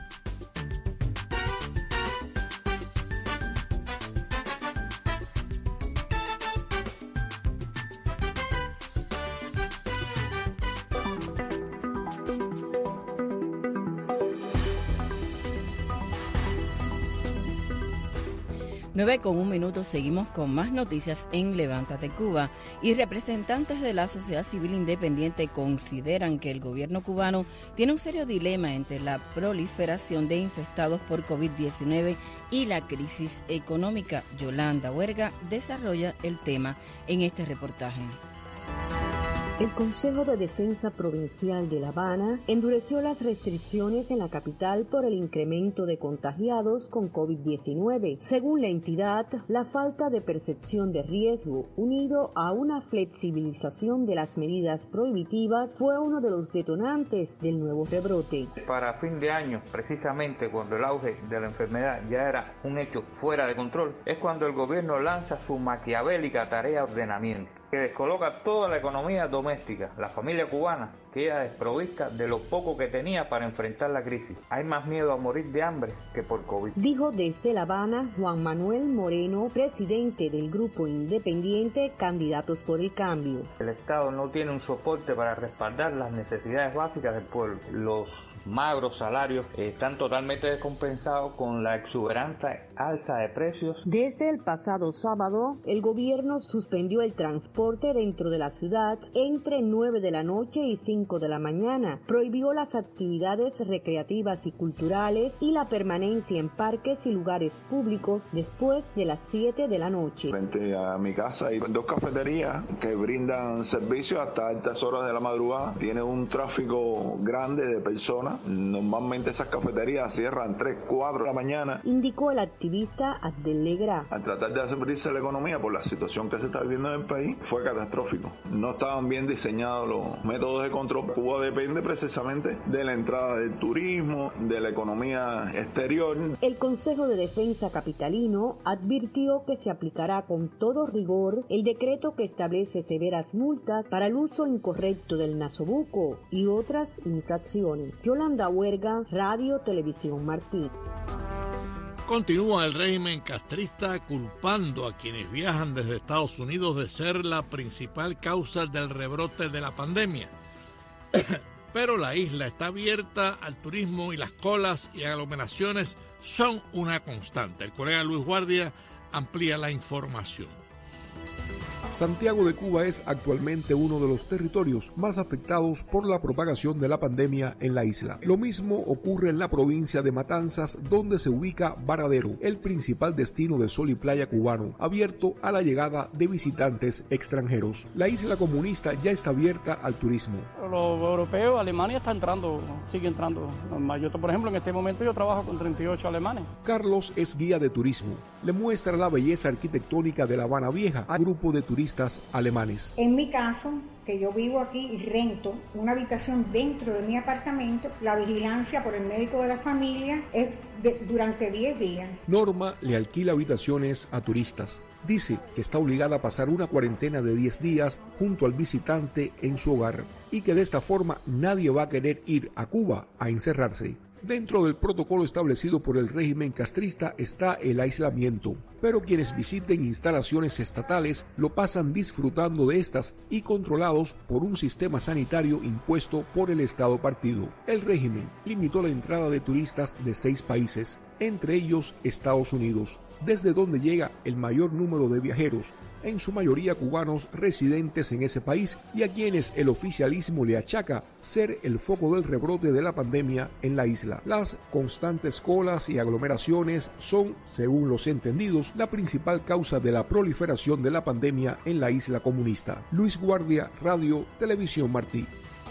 Nueve con un minuto, seguimos con más noticias en Levántate Cuba. Y representantes de la sociedad civil independiente consideran que el gobierno cubano tiene un serio dilema entre la proliferación de infectados por COVID-19 y la crisis económica. Yolanda Huerga desarrolla el tema en este reportaje. El Consejo de Defensa Provincial de La Habana endureció las restricciones en la capital por el incremento de contagiados con COVID-19. Según la entidad, la falta de percepción de riesgo, unido a una flexibilización de las medidas prohibitivas, fue uno de los detonantes del nuevo rebrote. Para fin de año, precisamente cuando el auge de la enfermedad ya era un hecho fuera de control, es cuando el gobierno lanza su maquiavélica tarea de ordenamiento, que descoloca toda la economía doméstica, la familia cubana queda desprovista de lo poco que tenía para enfrentar la crisis. Hay más miedo a morir de hambre que por COVID. Dijo desde La Habana Juan Manuel Moreno, presidente del grupo independiente Candidatos por el Cambio. El Estado no tiene un soporte para respaldar las necesidades básicas del pueblo. Los magros salarios están totalmente descompensados con la exuberante alza de precios. Desde el pasado sábado, el gobierno suspendió el transporte dentro de la ciudad entre 9 de la noche y 5 de la mañana, prohibió las actividades recreativas y culturales y la permanencia en parques y lugares públicos después de las 7 de la noche. Frente a mi casa hay 2 cafeterías que brindan servicio hasta altas horas de la madrugada. Tiene un tráfico grande de personas. Normalmente esas cafeterías cierran 3, 4 de la mañana. Indicó el activista Abdel Legra. Al tratar de abrirse la economía por la situación que se está viviendo en el país, fue catastrófico. No estaban bien diseñados los métodos de control. Cuba depende precisamente de la entrada del turismo, de la economía exterior. El Consejo de Defensa capitalino advirtió que se aplicará con todo rigor el decreto que establece severas multas para el uso incorrecto del nasobuco y otras infracciones. Yolanda Huerga, Radio Televisión Martí. Continúa el régimen castrista culpando a quienes viajan desde Estados Unidos de ser la principal causa del rebrote de la pandemia. Pero la isla está abierta al turismo y las colas y aglomeraciones son una constante. El colega Luis Guardia amplía la información. Santiago de Cuba es actualmente uno de los territorios más afectados por la propagación de la pandemia en la isla. Lo mismo ocurre en la provincia de Matanzas, donde se ubica Varadero, el principal destino de sol y playa cubano, abierto a la llegada de visitantes extranjeros. La isla comunista ya está abierta al turismo. Los europeos, Alemania está entrando, sigue entrando. Yo, por ejemplo, en este momento yo trabajo con 38 alemanes. Carlos es guía de turismo. Le muestra la belleza arquitectónica de La Habana Vieja al grupo de turistas alemanes. En mi caso, que yo vivo aquí y rento una habitación dentro de mi apartamento, la vigilancia por el médico de la familia es durante 10 días. Norma le alquila habitaciones a turistas. Dice que está obligada a pasar una cuarentena de 10 días junto al visitante en su hogar y que de esta forma nadie va a querer ir a Cuba a encerrarse. Dentro del protocolo establecido por el régimen castrista está el aislamiento, pero quienes visiten instalaciones estatales lo pasan disfrutando de estas y controlados por un sistema sanitario impuesto por el Estado partido. El régimen limitó la entrada de turistas de 6 países, entre ellos Estados Unidos, desde donde llega el mayor número de viajeros, en su mayoría cubanos residentes en ese país y a quienes el oficialismo le achaca ser el foco del rebrote de la pandemia en la isla. Las constantes colas y aglomeraciones son, según los entendidos, la principal causa de la proliferación de la pandemia en la isla comunista. Luis Guardia, Radio Televisión Martí.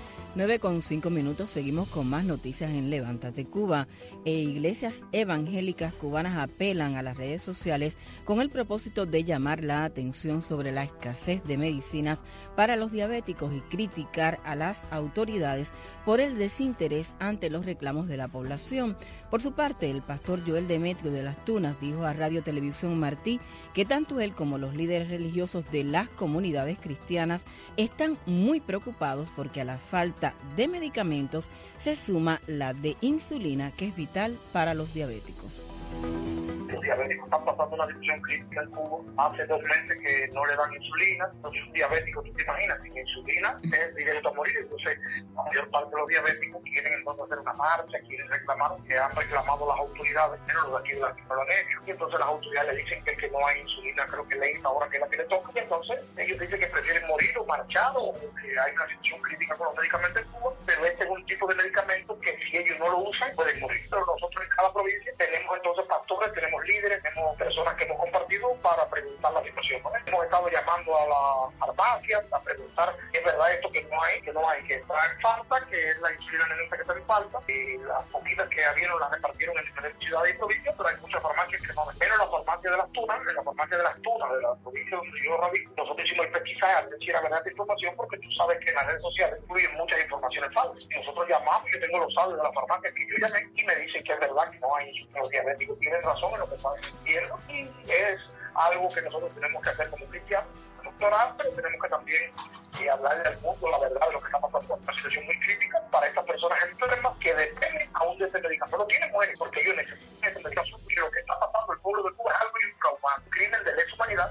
9:05, seguimos con más noticias en Levántate Cuba. Iglesias evangélicas cubanas apelan a las redes sociales con el propósito de llamar la atención sobre la escasez de medicinas para los diabéticos y criticar a las autoridades por el desinterés ante los reclamos de la población. Por su parte, el pastor Joel Demetrio de Las Tunas dijo a Radio Televisión Martí que tanto él como los líderes religiosos de las comunidades cristianas están muy preocupados porque a la falta de medicamentos se suma la de insulina, que es vital para los diabéticos. Los diabéticos están pasando una situación crítica en Cuba. Hace 2 meses que no le dan insulina. Entonces, un diabético, tú te imaginas, sin insulina es directo a morir. Entonces, la mayor parte de los diabéticos quieren entonces hacer una marcha, quieren reclamar, que han reclamado las autoridades, pero los de aquí no lo han hecho. Y entonces las autoridades le dicen que no hay insulina, creo que ley ahora que es la que le toca. Y entonces ellos dicen que prefieren morir o marchar, o que hay una situación crítica con los medicamentos en Cuba, pero este es un tipo de medicamento que si ellos no lo usan pueden morir. Pero nosotros en cada provincia tenemos entonces pastores, tenemos líderes, tenemos personas que hemos compartido para preguntar la situación, ¿no? Hemos estado llamando a las farmacias a preguntar si es verdad esto que no hay, que está en falta, que es la insulina nenita que está en falta, y las poquitas que habían las repartieron en diferentes ciudades y provincias, pero hay muchas farmacias que no ven. Pero en la farmacia de Las Tunas, de la provincia donde yo radico, nosotros hicimos el pesquisaje si era verdad esta información, porque tú sabes que en las redes sociales incluyen muchas informaciones falsas. Y nosotros llamamos, yo tengo los audios de la farmacia que yo llamé y me dicen que es verdad que no hay insulina. Los diabéticos tienen razón en lo que están diciendo, y es algo que nosotros tenemos que hacer como cristianos, doctorar, pero tenemos que también hablarle al mundo la verdad de lo que está pasando. Una situación muy crítica para estas personas enfermas que dependen aún de este medicamento. No tienen mueren porque ellos necesitan este medicamento, y lo que está pasando el pueblo de Cuba es algo infrahumano, crimen de lesa humanidad.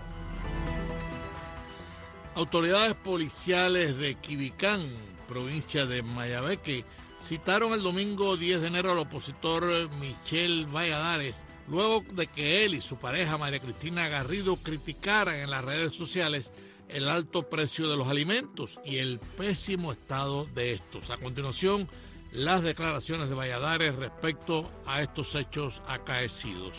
Autoridades policiales de Quibicán, provincia de Mayabeque, citaron el domingo 10 de enero al opositor Michel Valladares, luego de que él y su pareja María Cristina Garrido criticaran en las redes sociales el alto precio de los alimentos y el pésimo estado de estos. A continuación, las declaraciones de Valladares respecto a estos hechos acaecidos.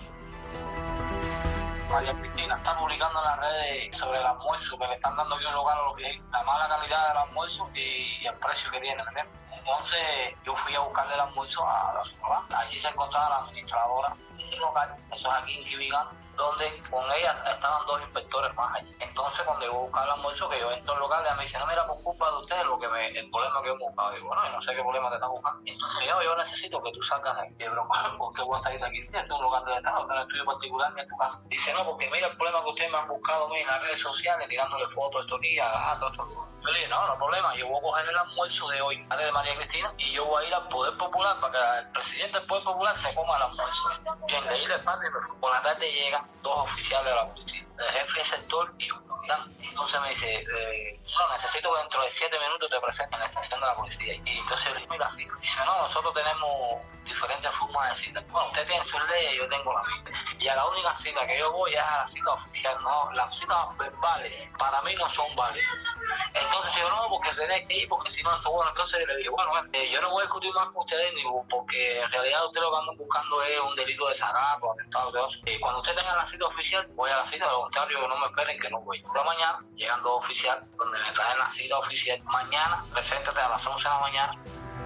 María Cristina está publicando en las redes sobre el almuerzo, que le están dando aquí un lugar a lo que es la mala calidad del almuerzo y el precio que tiene, ¿verdad? Entonces yo fui a buscarle el almuerzo a la supermercado. Allí se encontraba la administradora de un local, eso es aquí en Quibicán, donde con ella estaban 2 inspectores más allí. Entonces cuando yo buscaba el almuerzo, que yo entro al local, ella me dice, no, mira, por culpa de ustedes el problema que hemos buscado. Y digo, bueno, yo no sé qué problema te estás buscando. Entonces yo necesito que tú salgas de aquí. Pero ¿por qué voy a salir de aquí? Este es un lugar de Estado, este es un estudio particular en tu casa. Dice, no, porque mira el problema que ustedes me han buscado en las redes sociales, tirándole fotos estos días, todo esto. Yo le dije, no hay problema, yo voy a coger el almuerzo de hoy, de María Cristina, y yo voy a ir al Poder Popular para que el presidente del Poder Popular se coma el almuerzo. Bien, de ahí le parte, por la tarde llegan 2 oficiales de la policía, el jefe de sector y yo. Entonces me dice, no, necesito que dentro de 7 minutos te presenten en la estación de la policía. Y entonces yo le digo, mira, dice, no, nosotros tenemos diferentes formas de cita. Bueno, usted tiene su ley, yo tengo la mía. Y a la única cita que yo voy es a la cita oficial, no, las citas verbales para mí no son válidas. Entonces yo no, porque tenés que ir, porque si no, esto bueno. Entonces yo le digo, bueno, yo no voy a discutir más con ustedes, digo, porque en realidad ustedes lo que andan buscando es un delito de desacato, atentado, de oso. Cuando usted tenga la cita oficial, voy a la cita, de lo contrario, no me esperen que no voy. Por la mañana, llegan 2 oficiales, donde me traen la cita oficial. Mañana, preséntate a las 11 de la mañana.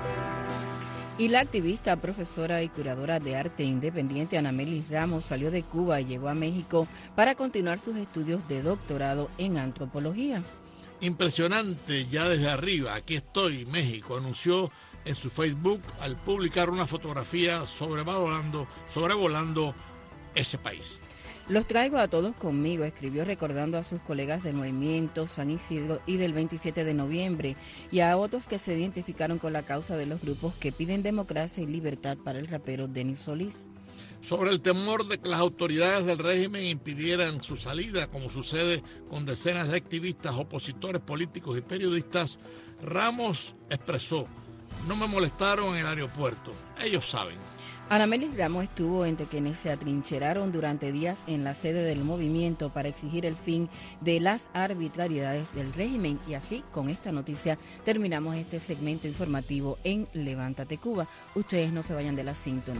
Y la activista, profesora y curadora de arte independiente Anamelis Ramos salió de Cuba y llegó a México para continuar sus estudios de doctorado en antropología. Impresionante, ya desde arriba, aquí estoy, México, anunció en su Facebook al publicar una fotografía sobrevolando ese país. Los traigo a todos conmigo, escribió recordando a sus colegas del movimiento San Isidro y del 27 de noviembre y a otros que se identificaron con la causa de los grupos que piden democracia y libertad para el rapero Denis Solís. Sobre el temor de que las autoridades del régimen impidieran su salida, como sucede con decenas de activistas, opositores políticos y periodistas, Ramos expresó: no me molestaron en el aeropuerto, ellos saben. Anamelis Ramos estuvo entre quienes se atrincheraron durante días en la sede del movimiento para exigir el fin de las arbitrariedades del régimen. Y así, con esta noticia, terminamos este segmento informativo en Levántate Cuba. Ustedes no se vayan de la sintonía.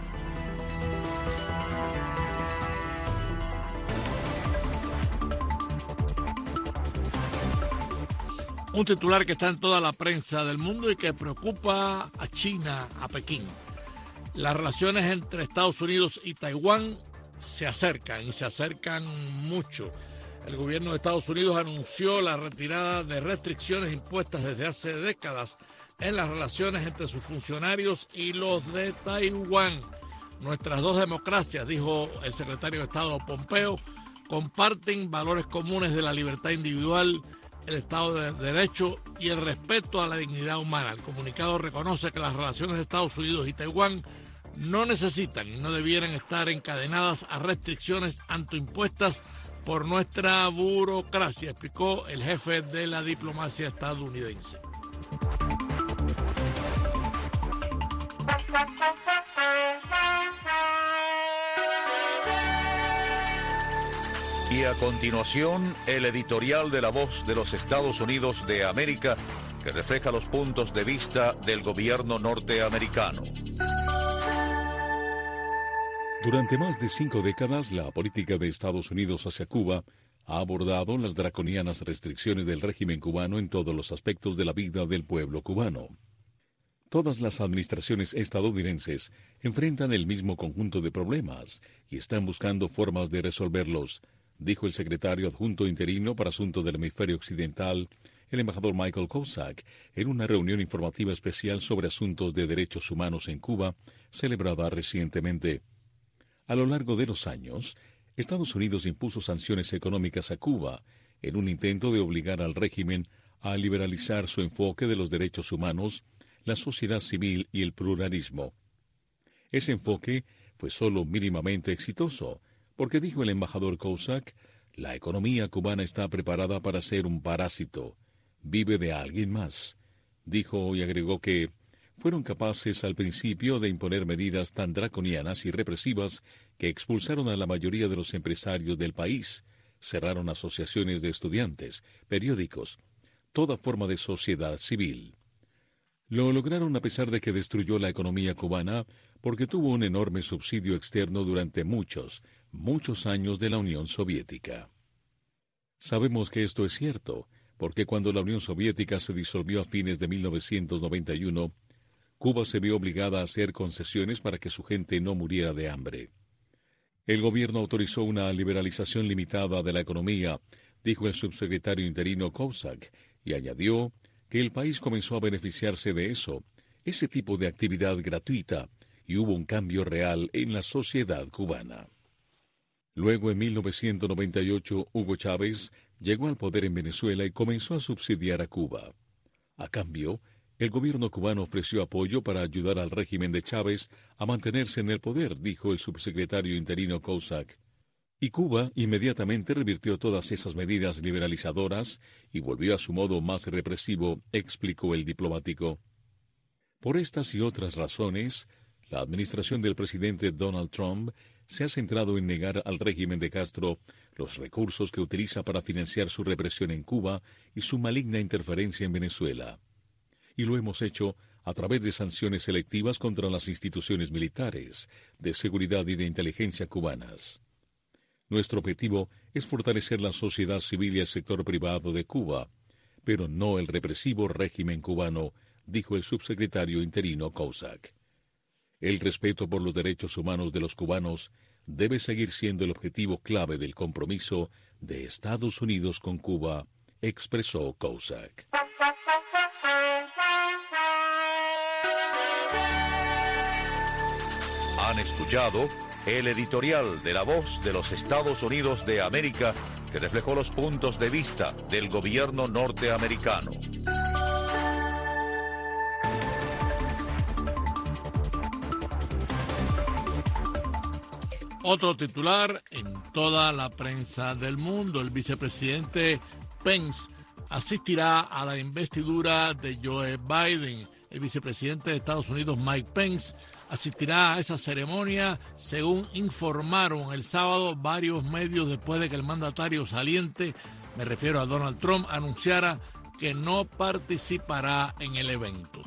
Un titular que está en toda la prensa del mundo y que preocupa a China, a Pekín. Las relaciones entre Estados Unidos y Taiwán se acercan y se acercan mucho. El gobierno de Estados Unidos anunció la retirada de restricciones impuestas desde hace décadas en las relaciones entre sus funcionarios y los de Taiwán. Nuestras dos democracias, dijo el secretario de Estado Pompeo, comparten valores comunes de la libertad individual, el Estado de Derecho y el respeto a la dignidad humana. El comunicado reconoce que las relaciones de Estados Unidos y Taiwán no necesitan y no debieran estar encadenadas a restricciones autoimpuestas por nuestra burocracia, explicó el jefe de la diplomacia estadounidense. Y a continuación, el editorial de La Voz de los Estados Unidos de América, que refleja los puntos de vista del gobierno norteamericano. Durante más de 5 décadas, la política de Estados Unidos hacia Cuba ha abordado las draconianas restricciones del régimen cubano en todos los aspectos de la vida del pueblo cubano. Todas las administraciones estadounidenses enfrentan el mismo conjunto de problemas y están buscando formas de resolverlos, dijo el secretario adjunto interino para Asuntos del Hemisferio Occidental, el embajador Michael Kozak, en una reunión informativa especial sobre asuntos de derechos humanos en Cuba, celebrada recientemente. A lo largo de los años, Estados Unidos impuso sanciones económicas a Cuba en un intento de obligar al régimen a liberalizar su enfoque de los derechos humanos, la sociedad civil y el pluralismo. Ese enfoque fue solo mínimamente exitoso, porque dijo el embajador Kozak, la economía cubana está preparada para ser un parásito, vive de alguien más. Dijo y agregó que fueron capaces al principio de imponer medidas tan draconianas y represivas que expulsaron a la mayoría de los empresarios del país, cerraron asociaciones de estudiantes, periódicos, toda forma de sociedad civil. Lo lograron a pesar de que destruyó la economía cubana porque tuvo un enorme subsidio externo durante muchos años de la Unión Soviética. Sabemos que esto es cierto, porque cuando la Unión Soviética se disolvió a fines de 1991, Cuba se vio obligada a hacer concesiones para que su gente no muriera de hambre. El gobierno autorizó una liberalización limitada de la economía, dijo el subsecretario interino Kozak, y añadió que el país comenzó a beneficiarse de eso, ese tipo de actividad gratuita, y hubo un cambio real en la sociedad cubana. Luego, en 1998, Hugo Chávez llegó al poder en Venezuela y comenzó a subsidiar a Cuba. A cambio, el gobierno cubano ofreció apoyo para ayudar al régimen de Chávez a mantenerse en el poder, dijo el subsecretario interino Kozak. Y Cuba inmediatamente revirtió todas esas medidas liberalizadoras y volvió a su modo más represivo, explicó el diplomático. Por estas y otras razones, la administración del presidente Donald Trump se ha centrado en negar al régimen de Castro los recursos que utiliza para financiar su represión en Cuba y su maligna interferencia en Venezuela. Y lo hemos hecho a través de sanciones selectivas contra las instituciones militares, de seguridad y de inteligencia cubanas. Nuestro objetivo es fortalecer la sociedad civil y el sector privado de Cuba, pero no el represivo régimen cubano, dijo el subsecretario interino Kozak. El respeto por los derechos humanos de los cubanos debe seguir siendo el objetivo clave del compromiso de Estados Unidos con Cuba, expresó Kozak. Han escuchado el editorial de La Voz de los Estados Unidos de América, que reflejó los puntos de vista del gobierno norteamericano. Otro titular en toda la prensa del mundo: el vicepresidente Pence asistirá a la investidura de Joe Biden. El vicepresidente de Estados Unidos, Mike Pence, asistirá a esa ceremonia, según informaron el sábado varios medios después de que el mandatario saliente, me refiero a Donald Trump, anunciara que no participará en el evento.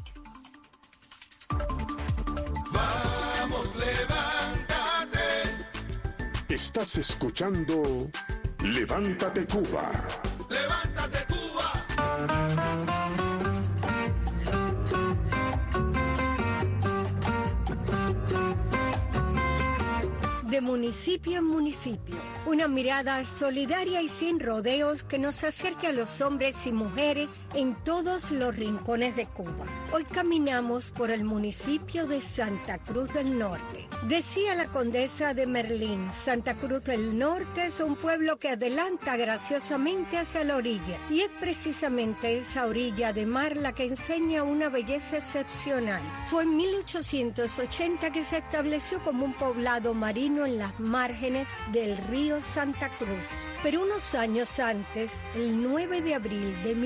Vamos, levántate. Estás escuchando Levántate Cuba. Levántate Cuba. De municipio en municipio, una mirada solidaria y sin rodeos que nos acerque a los hombres y mujeres en todos los rincones de Cuba. Hoy caminamos por el municipio de Santa Cruz del Norte. Decía la condesa de Merlín, Santa Cruz del Norte es un pueblo que adelanta graciosamente hacia la orilla, y es precisamente esa orilla de mar la que enseña una belleza excepcional. Fue en 1880 que se estableció como un poblado marino en las márgenes del río Santa Cruz. Pero unos años antes, el 9 de abril de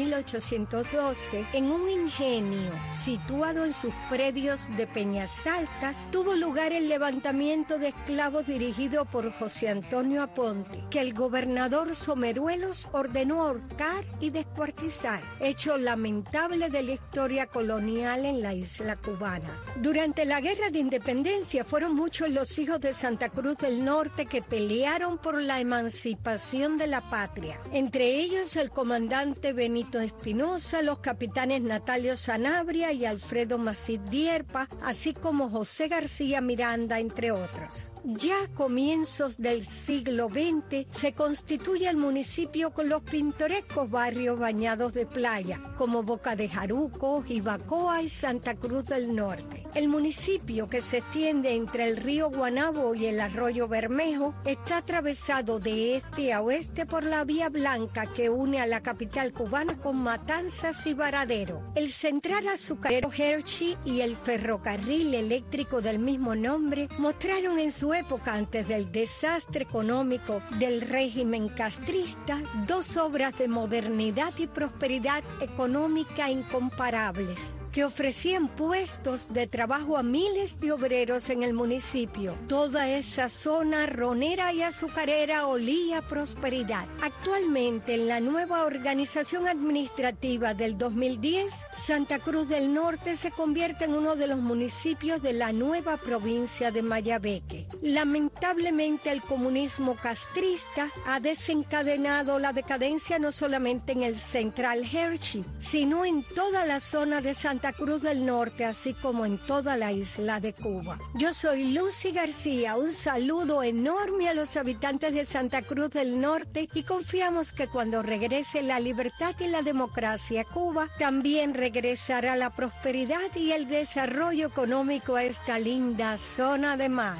1812, en un ingenio situado en sus predios de Peñas Altas, tuvo lugar el levantamiento de esclavos dirigido por José Antonio Aponte, que el gobernador Someruelos ordenó ahorcar y descuartizar, hecho lamentable de la historia colonial en la isla cubana. Durante la Guerra de Independencia fueron muchos los hijos de Santa Cruz del Norte que pelearon por la emancipación de la patria. Entre ellos el comandante Benito Espinosa, los capitanes Natalio Sanabria y Alfredo Masip Dierpa, así como José García Miranda, entre otros. Ya a comienzos del siglo XX se constituye el municipio con los pintorescos barrios bañados de playa, como Boca de Jaruco, Jibacoa y Santa Cruz del Norte. El municipio, que se extiende entre el río Guanabo y el arroyo Bermejo, está atravesado de este a oeste por la Vía Blanca que une a la capital cubana con Matanzas y Varadero. El central azucarero Hershey y el ferrocarril eléctrico del mismo nombre mostraron en su época, antes del desastre económico del régimen castrista, dos obras de modernidad y prosperidad económica incomparables, que ofrecían puestos de trabajo a miles de obreros en el municipio. Toda esa zona ronera y azucarera olía a prosperidad. Actualmente, en la nueva organización administrativa del 2010, Santa Cruz del Norte se convierte en uno de los municipios de la nueva provincia de Mayabeque. Lamentablemente, el comunismo castrista ha desencadenado la decadencia no solamente en el central Hershey, sino en toda la zona de Santa Cruz del Norte, así como en toda la isla de Cuba. Yo soy Lucy García, un saludo enorme a los habitantes de Santa Cruz del Norte, y confiamos que cuando regrese la libertad y la democracia a Cuba, también regresará la prosperidad y el desarrollo económico a esta linda zona de mar.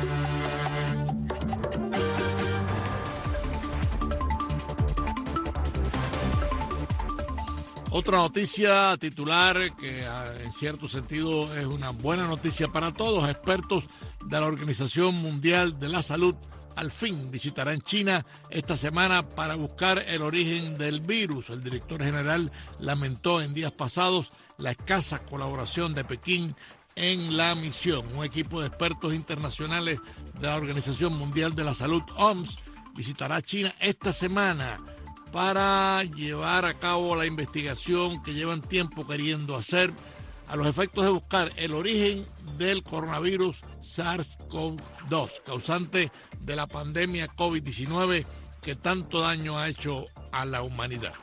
Otra noticia titular que en cierto sentido es una buena noticia para todos. Expertos de la Organización Mundial de la Salud al fin visitarán China esta semana para buscar el origen del virus. El director general lamentó en días pasados la escasa colaboración de Pekín en la misión. Un equipo de expertos internacionales de la Organización Mundial de la Salud, OMS, visitará China esta semana para llevar a cabo la investigación que llevan tiempo queriendo hacer a los efectos de buscar el origen del coronavirus SARS-CoV-2, causante de la pandemia COVID-19 que tanto daño ha hecho a la humanidad.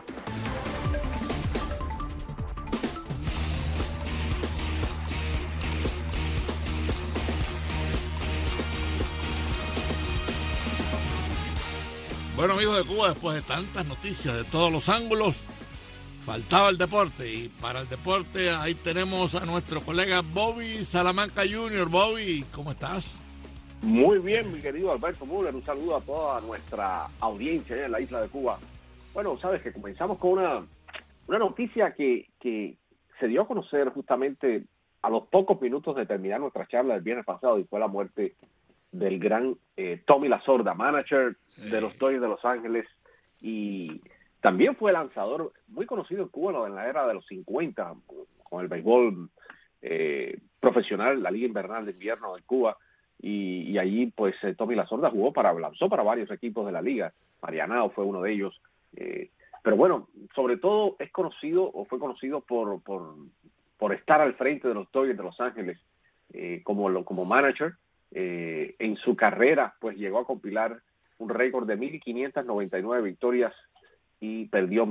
Bueno, amigos de Cuba, después de tantas noticias de todos los ángulos, faltaba el deporte, y para el deporte ahí tenemos a nuestro colega Bobby Salamanca Jr. Bobby, ¿cómo estás? Muy bien, mi querido Alberto Müller, un saludo a toda nuestra audiencia en la isla de Cuba. Bueno, sabes que comenzamos con una noticia que se dio a conocer justamente a los pocos minutos de terminar nuestra charla del viernes pasado, y fue la muerte del gran Tommy Lasorda, manager de los Dodgers de Los Ángeles, y también fue lanzador muy conocido en Cuba en la era de los 50, con el béisbol profesional, la Liga Invernal de Invierno en Cuba, y allí pues Tommy Lasorda lanzó para varios equipos de la liga. Marianao fue uno de ellos, pero bueno, sobre todo fue conocido por estar al frente de los Dodgers de Los Ángeles como manager. En su carrera pues llegó a compilar un récord de 1.599 victorias y perdió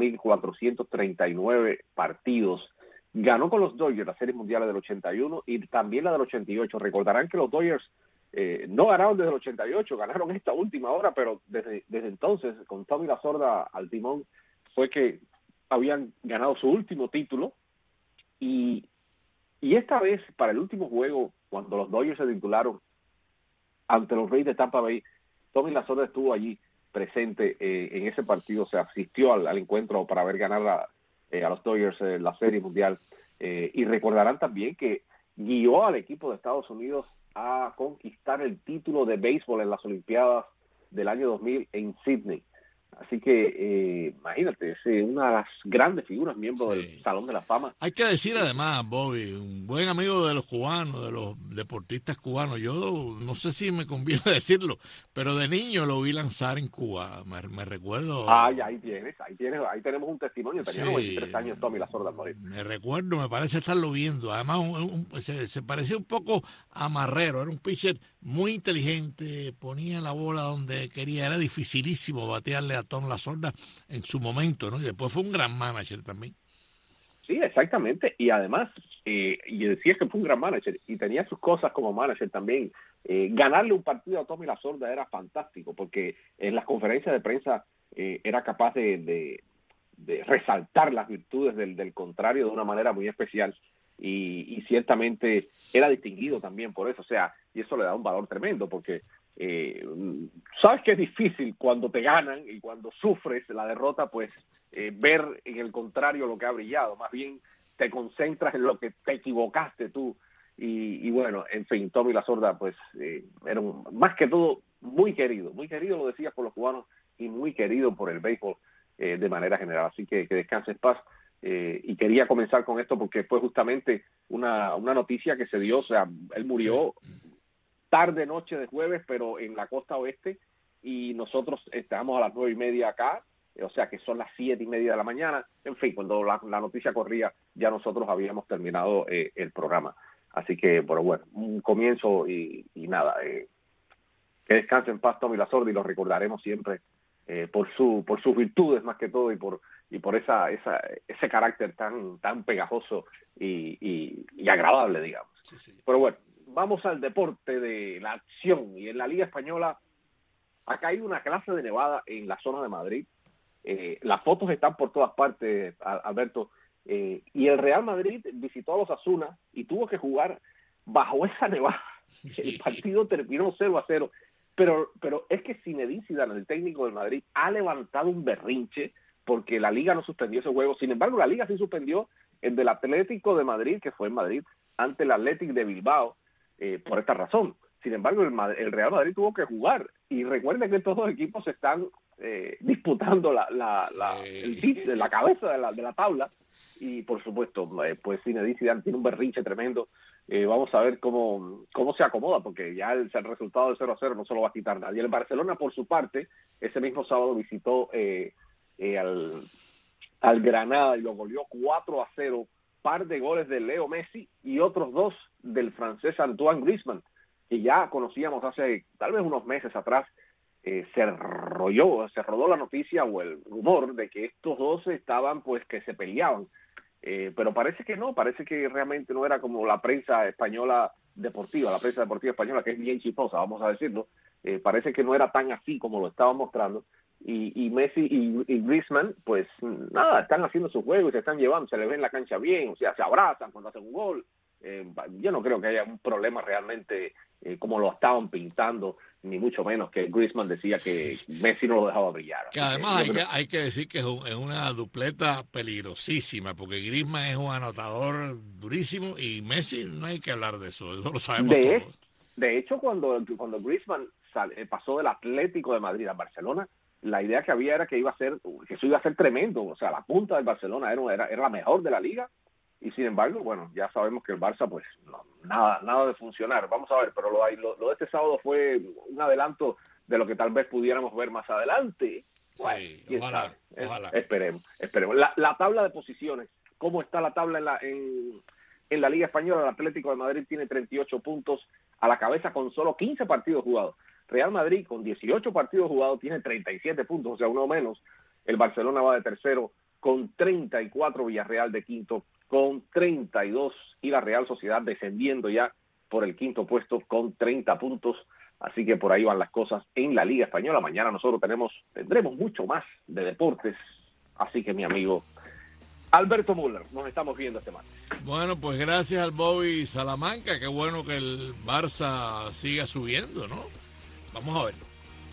1.439 partidos. Ganó con los Dodgers las series mundiales del 81 y también la del 88. Recordarán que los Dodgers no ganaron desde el 88, ganaron esta última hora, pero desde entonces, con Tommy Lasorda al timón, fue que habían ganado su último título. Y esta vez, para el último juego, cuando los Dodgers se titularon ante los Rays de Tampa Bay, Tommy Lasorda estuvo allí presente en ese partido, se asistió al encuentro para ver ganar a los Dodgers la Serie Mundial. Y recordarán también que guió al equipo de Estados Unidos a conquistar el título de béisbol en las Olimpiadas del año 2000 en Sydney. Así que imagínate, es una de las grandes figuras, miembro del Salón de la Fama. Hay que decir además, Bobby, un buen amigo de los cubanos, de los deportistas cubanos. Yo no sé si me conviene decirlo, pero de niño lo vi lanzar en Cuba. Me recuerdo. Ahí tenemos un testimonio. Tenía 93 años Tommy Lasorda al morir. Me recuerdo, me parece estarlo viendo. Además, se parecía un poco a Marrero. Era un pitcher muy inteligente, ponía la bola donde quería. Era dificilísimo batearle a Tom Lasorda en su momento, ¿no? Y después fue un gran manager también. Sí, exactamente. Y además, y decía que fue un gran manager y tenía sus cosas como manager también. Ganarle un partido a Tommy Lasorda era fantástico porque en las conferencias de prensa era capaz de resaltar las virtudes del contrario de una manera muy especial. Y ciertamente era distinguido también por eso, o sea, y eso le da un valor tremendo porque sabes que es difícil cuando te ganan y cuando sufres la derrota, pues ver en el contrario lo que ha brillado, más bien te concentras en lo que te equivocaste tú y bueno, en fin, Tommy Lasorda pues era más que todo muy querido lo decías por los cubanos y muy querido por el béisbol de manera general, así que descanse en paz. Y quería comenzar con esto porque fue justamente una noticia que se dio, o sea, él murió tarde noche de jueves, pero en la costa oeste, y nosotros estábamos a las 9:30 acá, o sea que son las 7:30 de la mañana, en fin, cuando la noticia corría ya nosotros habíamos terminado el programa, así que bueno, un comienzo y nada, que descanse en paz Tommy Lasorda y lo recordaremos siempre por sus virtudes más que todo y por ese carácter tan pegajoso y agradable, digamos. Sí. Pero bueno, vamos al deporte de la acción y en la Liga Española ha caído una clase de nevada en la zona de Madrid. Las fotos están por todas partes, Alberto, y el Real Madrid visitó a los Osasuna y tuvo que jugar bajo esa nevada. El partido terminó 0-0. Pero es que Zinedine Zidane, el técnico del Madrid, ha levantado un berrinche porque la Liga no suspendió ese juego. Sin embargo, la Liga sí suspendió el del Atlético de Madrid, que fue en Madrid, ante el Athletic de Bilbao, por esta razón. Sin embargo, el Real Madrid tuvo que jugar. Y recuerden que estos dos equipos están disputando la cabeza de la tabla. Y, por supuesto, pues Zinedine Zidane tiene un berrinche tremendo. Vamos a ver cómo se acomoda, porque ya el resultado del 0-0 no se lo va a quitar nadie. El Barcelona, por su parte, ese mismo sábado visitó al Granada y lo goleó 4-0, par de goles de Leo Messi y otros 2 del francés Antoine Griezmann, que ya conocíamos hace tal vez unos meses atrás. Se rodó la noticia o el rumor de que estos dos estaban, pues, que se peleaban. Pero parece que no, parece que realmente no era como la prensa española deportiva, la prensa deportiva española, que es bien chismosa, vamos a decirlo. Parece que no era tan así como lo estaban mostrando. Y Messi y Griezmann, pues nada, están haciendo su juego y se están llevando, se les ve en la cancha bien, o sea, se abrazan cuando hacen un gol. Yo no creo que haya un problema realmente como lo estaban pintando, ni mucho menos, que Griezmann decía que Messi no lo dejaba brillar. Que además hay que decir que es una dupleta peligrosísima, porque Griezmann es un anotador durísimo y Messi no hay que hablar de eso lo sabemos todos. De hecho, cuando Griezmann pasó del Atlético de Madrid a Barcelona, la idea que había era que eso iba a ser tremendo, o sea, la punta del Barcelona era la mejor de la liga, y sin embargo, bueno, ya sabemos que el Barça, pues, no, nada de funcionar. Vamos a ver, pero lo de este sábado fue un adelanto de lo que tal vez pudiéramos ver más adelante. Bueno, sí, ojalá. Esperemos. La tabla de posiciones, ¿cómo está la tabla en la Liga Española? El Atlético de Madrid tiene 38 puntos a la cabeza con solo 15 partidos jugados. Real Madrid con 18 partidos jugados tiene 37 puntos, o sea, uno menos. El Barcelona va de tercero con 34, Villarreal de quinto con 32 y la Real Sociedad descendiendo ya por el quinto puesto con 30 puntos. Así que por ahí van las cosas en la Liga Española. Mañana nosotros tendremos mucho más de deportes. Así que mi amigo Alberto Müller, nos estamos viendo este martes. Bueno, pues gracias al Bobby Salamanca. Qué bueno que el Barça siga subiendo, ¿no? Vamos a verlo.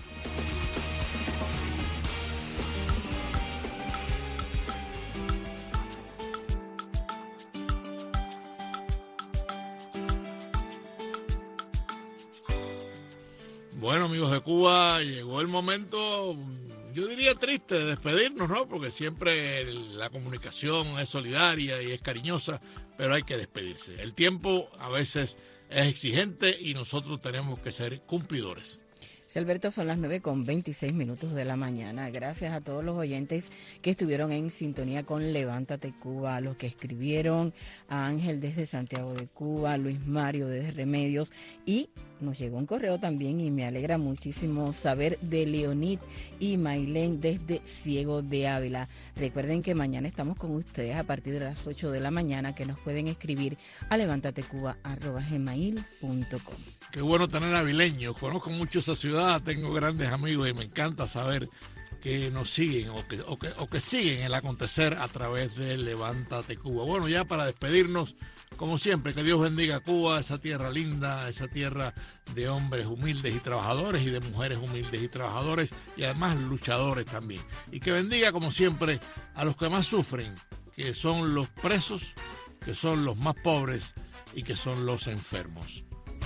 Bueno, amigos de Cuba, llegó el momento, yo diría triste, de despedirnos, ¿no? Porque siempre la comunicación es solidaria y es cariñosa, pero hay que despedirse. El tiempo a veces es exigente y nosotros tenemos que ser cumplidores. Sí, Alberto, son las 9:26 de la mañana. Gracias a todos los oyentes que estuvieron en sintonía con Levántate Cuba, a los que escribieron, a Ángel desde Santiago de Cuba, a Luis Mario desde Remedios, y nos llegó un correo también y me alegra muchísimo saber de Leonid y Mailén desde Ciego de Ávila. Recuerden que mañana estamos con ustedes a partir de las 8 de la mañana, que nos pueden escribir a levantatecuba@gmail.com. Qué bueno tener avileños, conozco mucho esa ciudad, tengo grandes amigos y me encanta saber que nos siguen o que siguen el acontecer a través de Levántate Cuba. Bueno, ya para despedirnos, como siempre, que Dios bendiga a Cuba, esa tierra linda, esa tierra de hombres humildes y trabajadores y de mujeres humildes y trabajadores y además luchadores también. Y que bendiga, como siempre, a los que más sufren, que son los presos, que son los más pobres y que son los enfermos.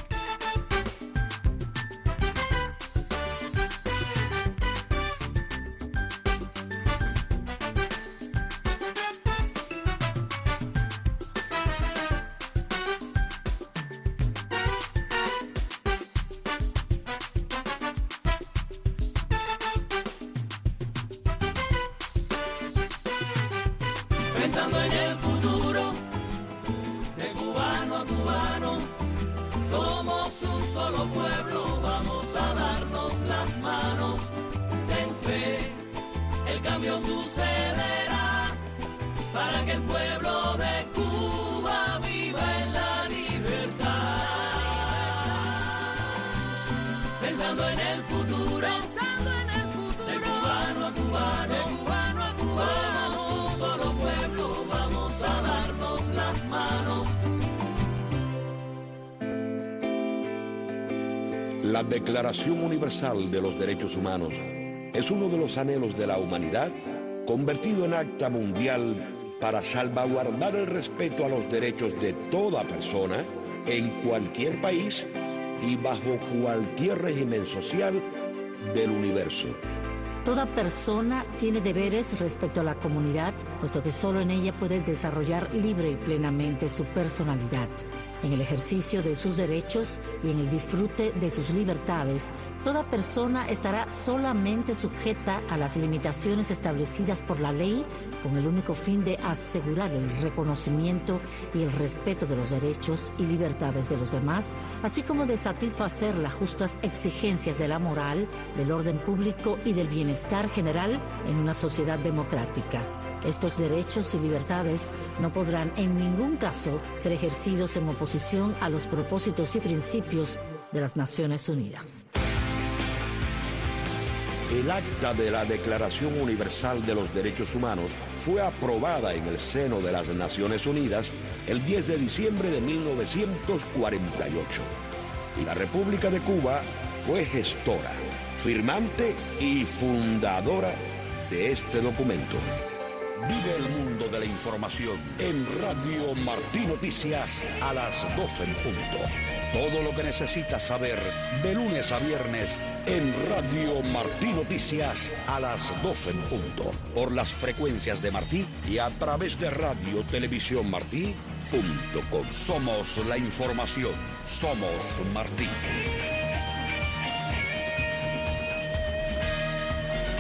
Pensando en el futuro, de cubano a cubano, somos un solo pueblo, vamos a darnos las manos. Ten fe, el cambio sucederá, para que el pueblo de Cuba viva en la libertad. Pensando en el futuro, de cubano a cubano, somos un solo pueblo, vamos a darnos las manos. La Declaración Universal de los Derechos Humanos es uno de los anhelos de la humanidad convertido en acta mundial para salvaguardar el respeto a los derechos de toda persona en cualquier país y bajo cualquier régimen social del universo. Toda persona tiene deberes respecto a la comunidad, puesto que solo en ella puede desarrollar libre y plenamente su personalidad. En el ejercicio de sus derechos y en el disfrute de sus libertades, toda persona estará solamente sujeta a las limitaciones establecidas por la ley, con el único fin de asegurar el reconocimiento y el respeto de los derechos y libertades de los demás, así como de satisfacer las justas exigencias de la moral, del orden público y del bienestar general en una sociedad democrática. Estos derechos y libertades no podrán en ningún caso ser ejercidos en oposición a los propósitos y principios de las Naciones Unidas. El acta de la Declaración Universal de los Derechos Humanos fue aprobada en el seno de las Naciones Unidas el 10 de diciembre de 1948. Y la República de Cuba fue gestora, firmante y fundadora de este documento. Vive el mundo de la información en Radio Martí Noticias a las 12 en punto. Todo lo que necesitas saber de lunes a viernes en Radio Martí Noticias a las 12 en punto. Por las frecuencias de Martí y a través de Radio Televisión Martí.com. Somos la información. Somos Martí.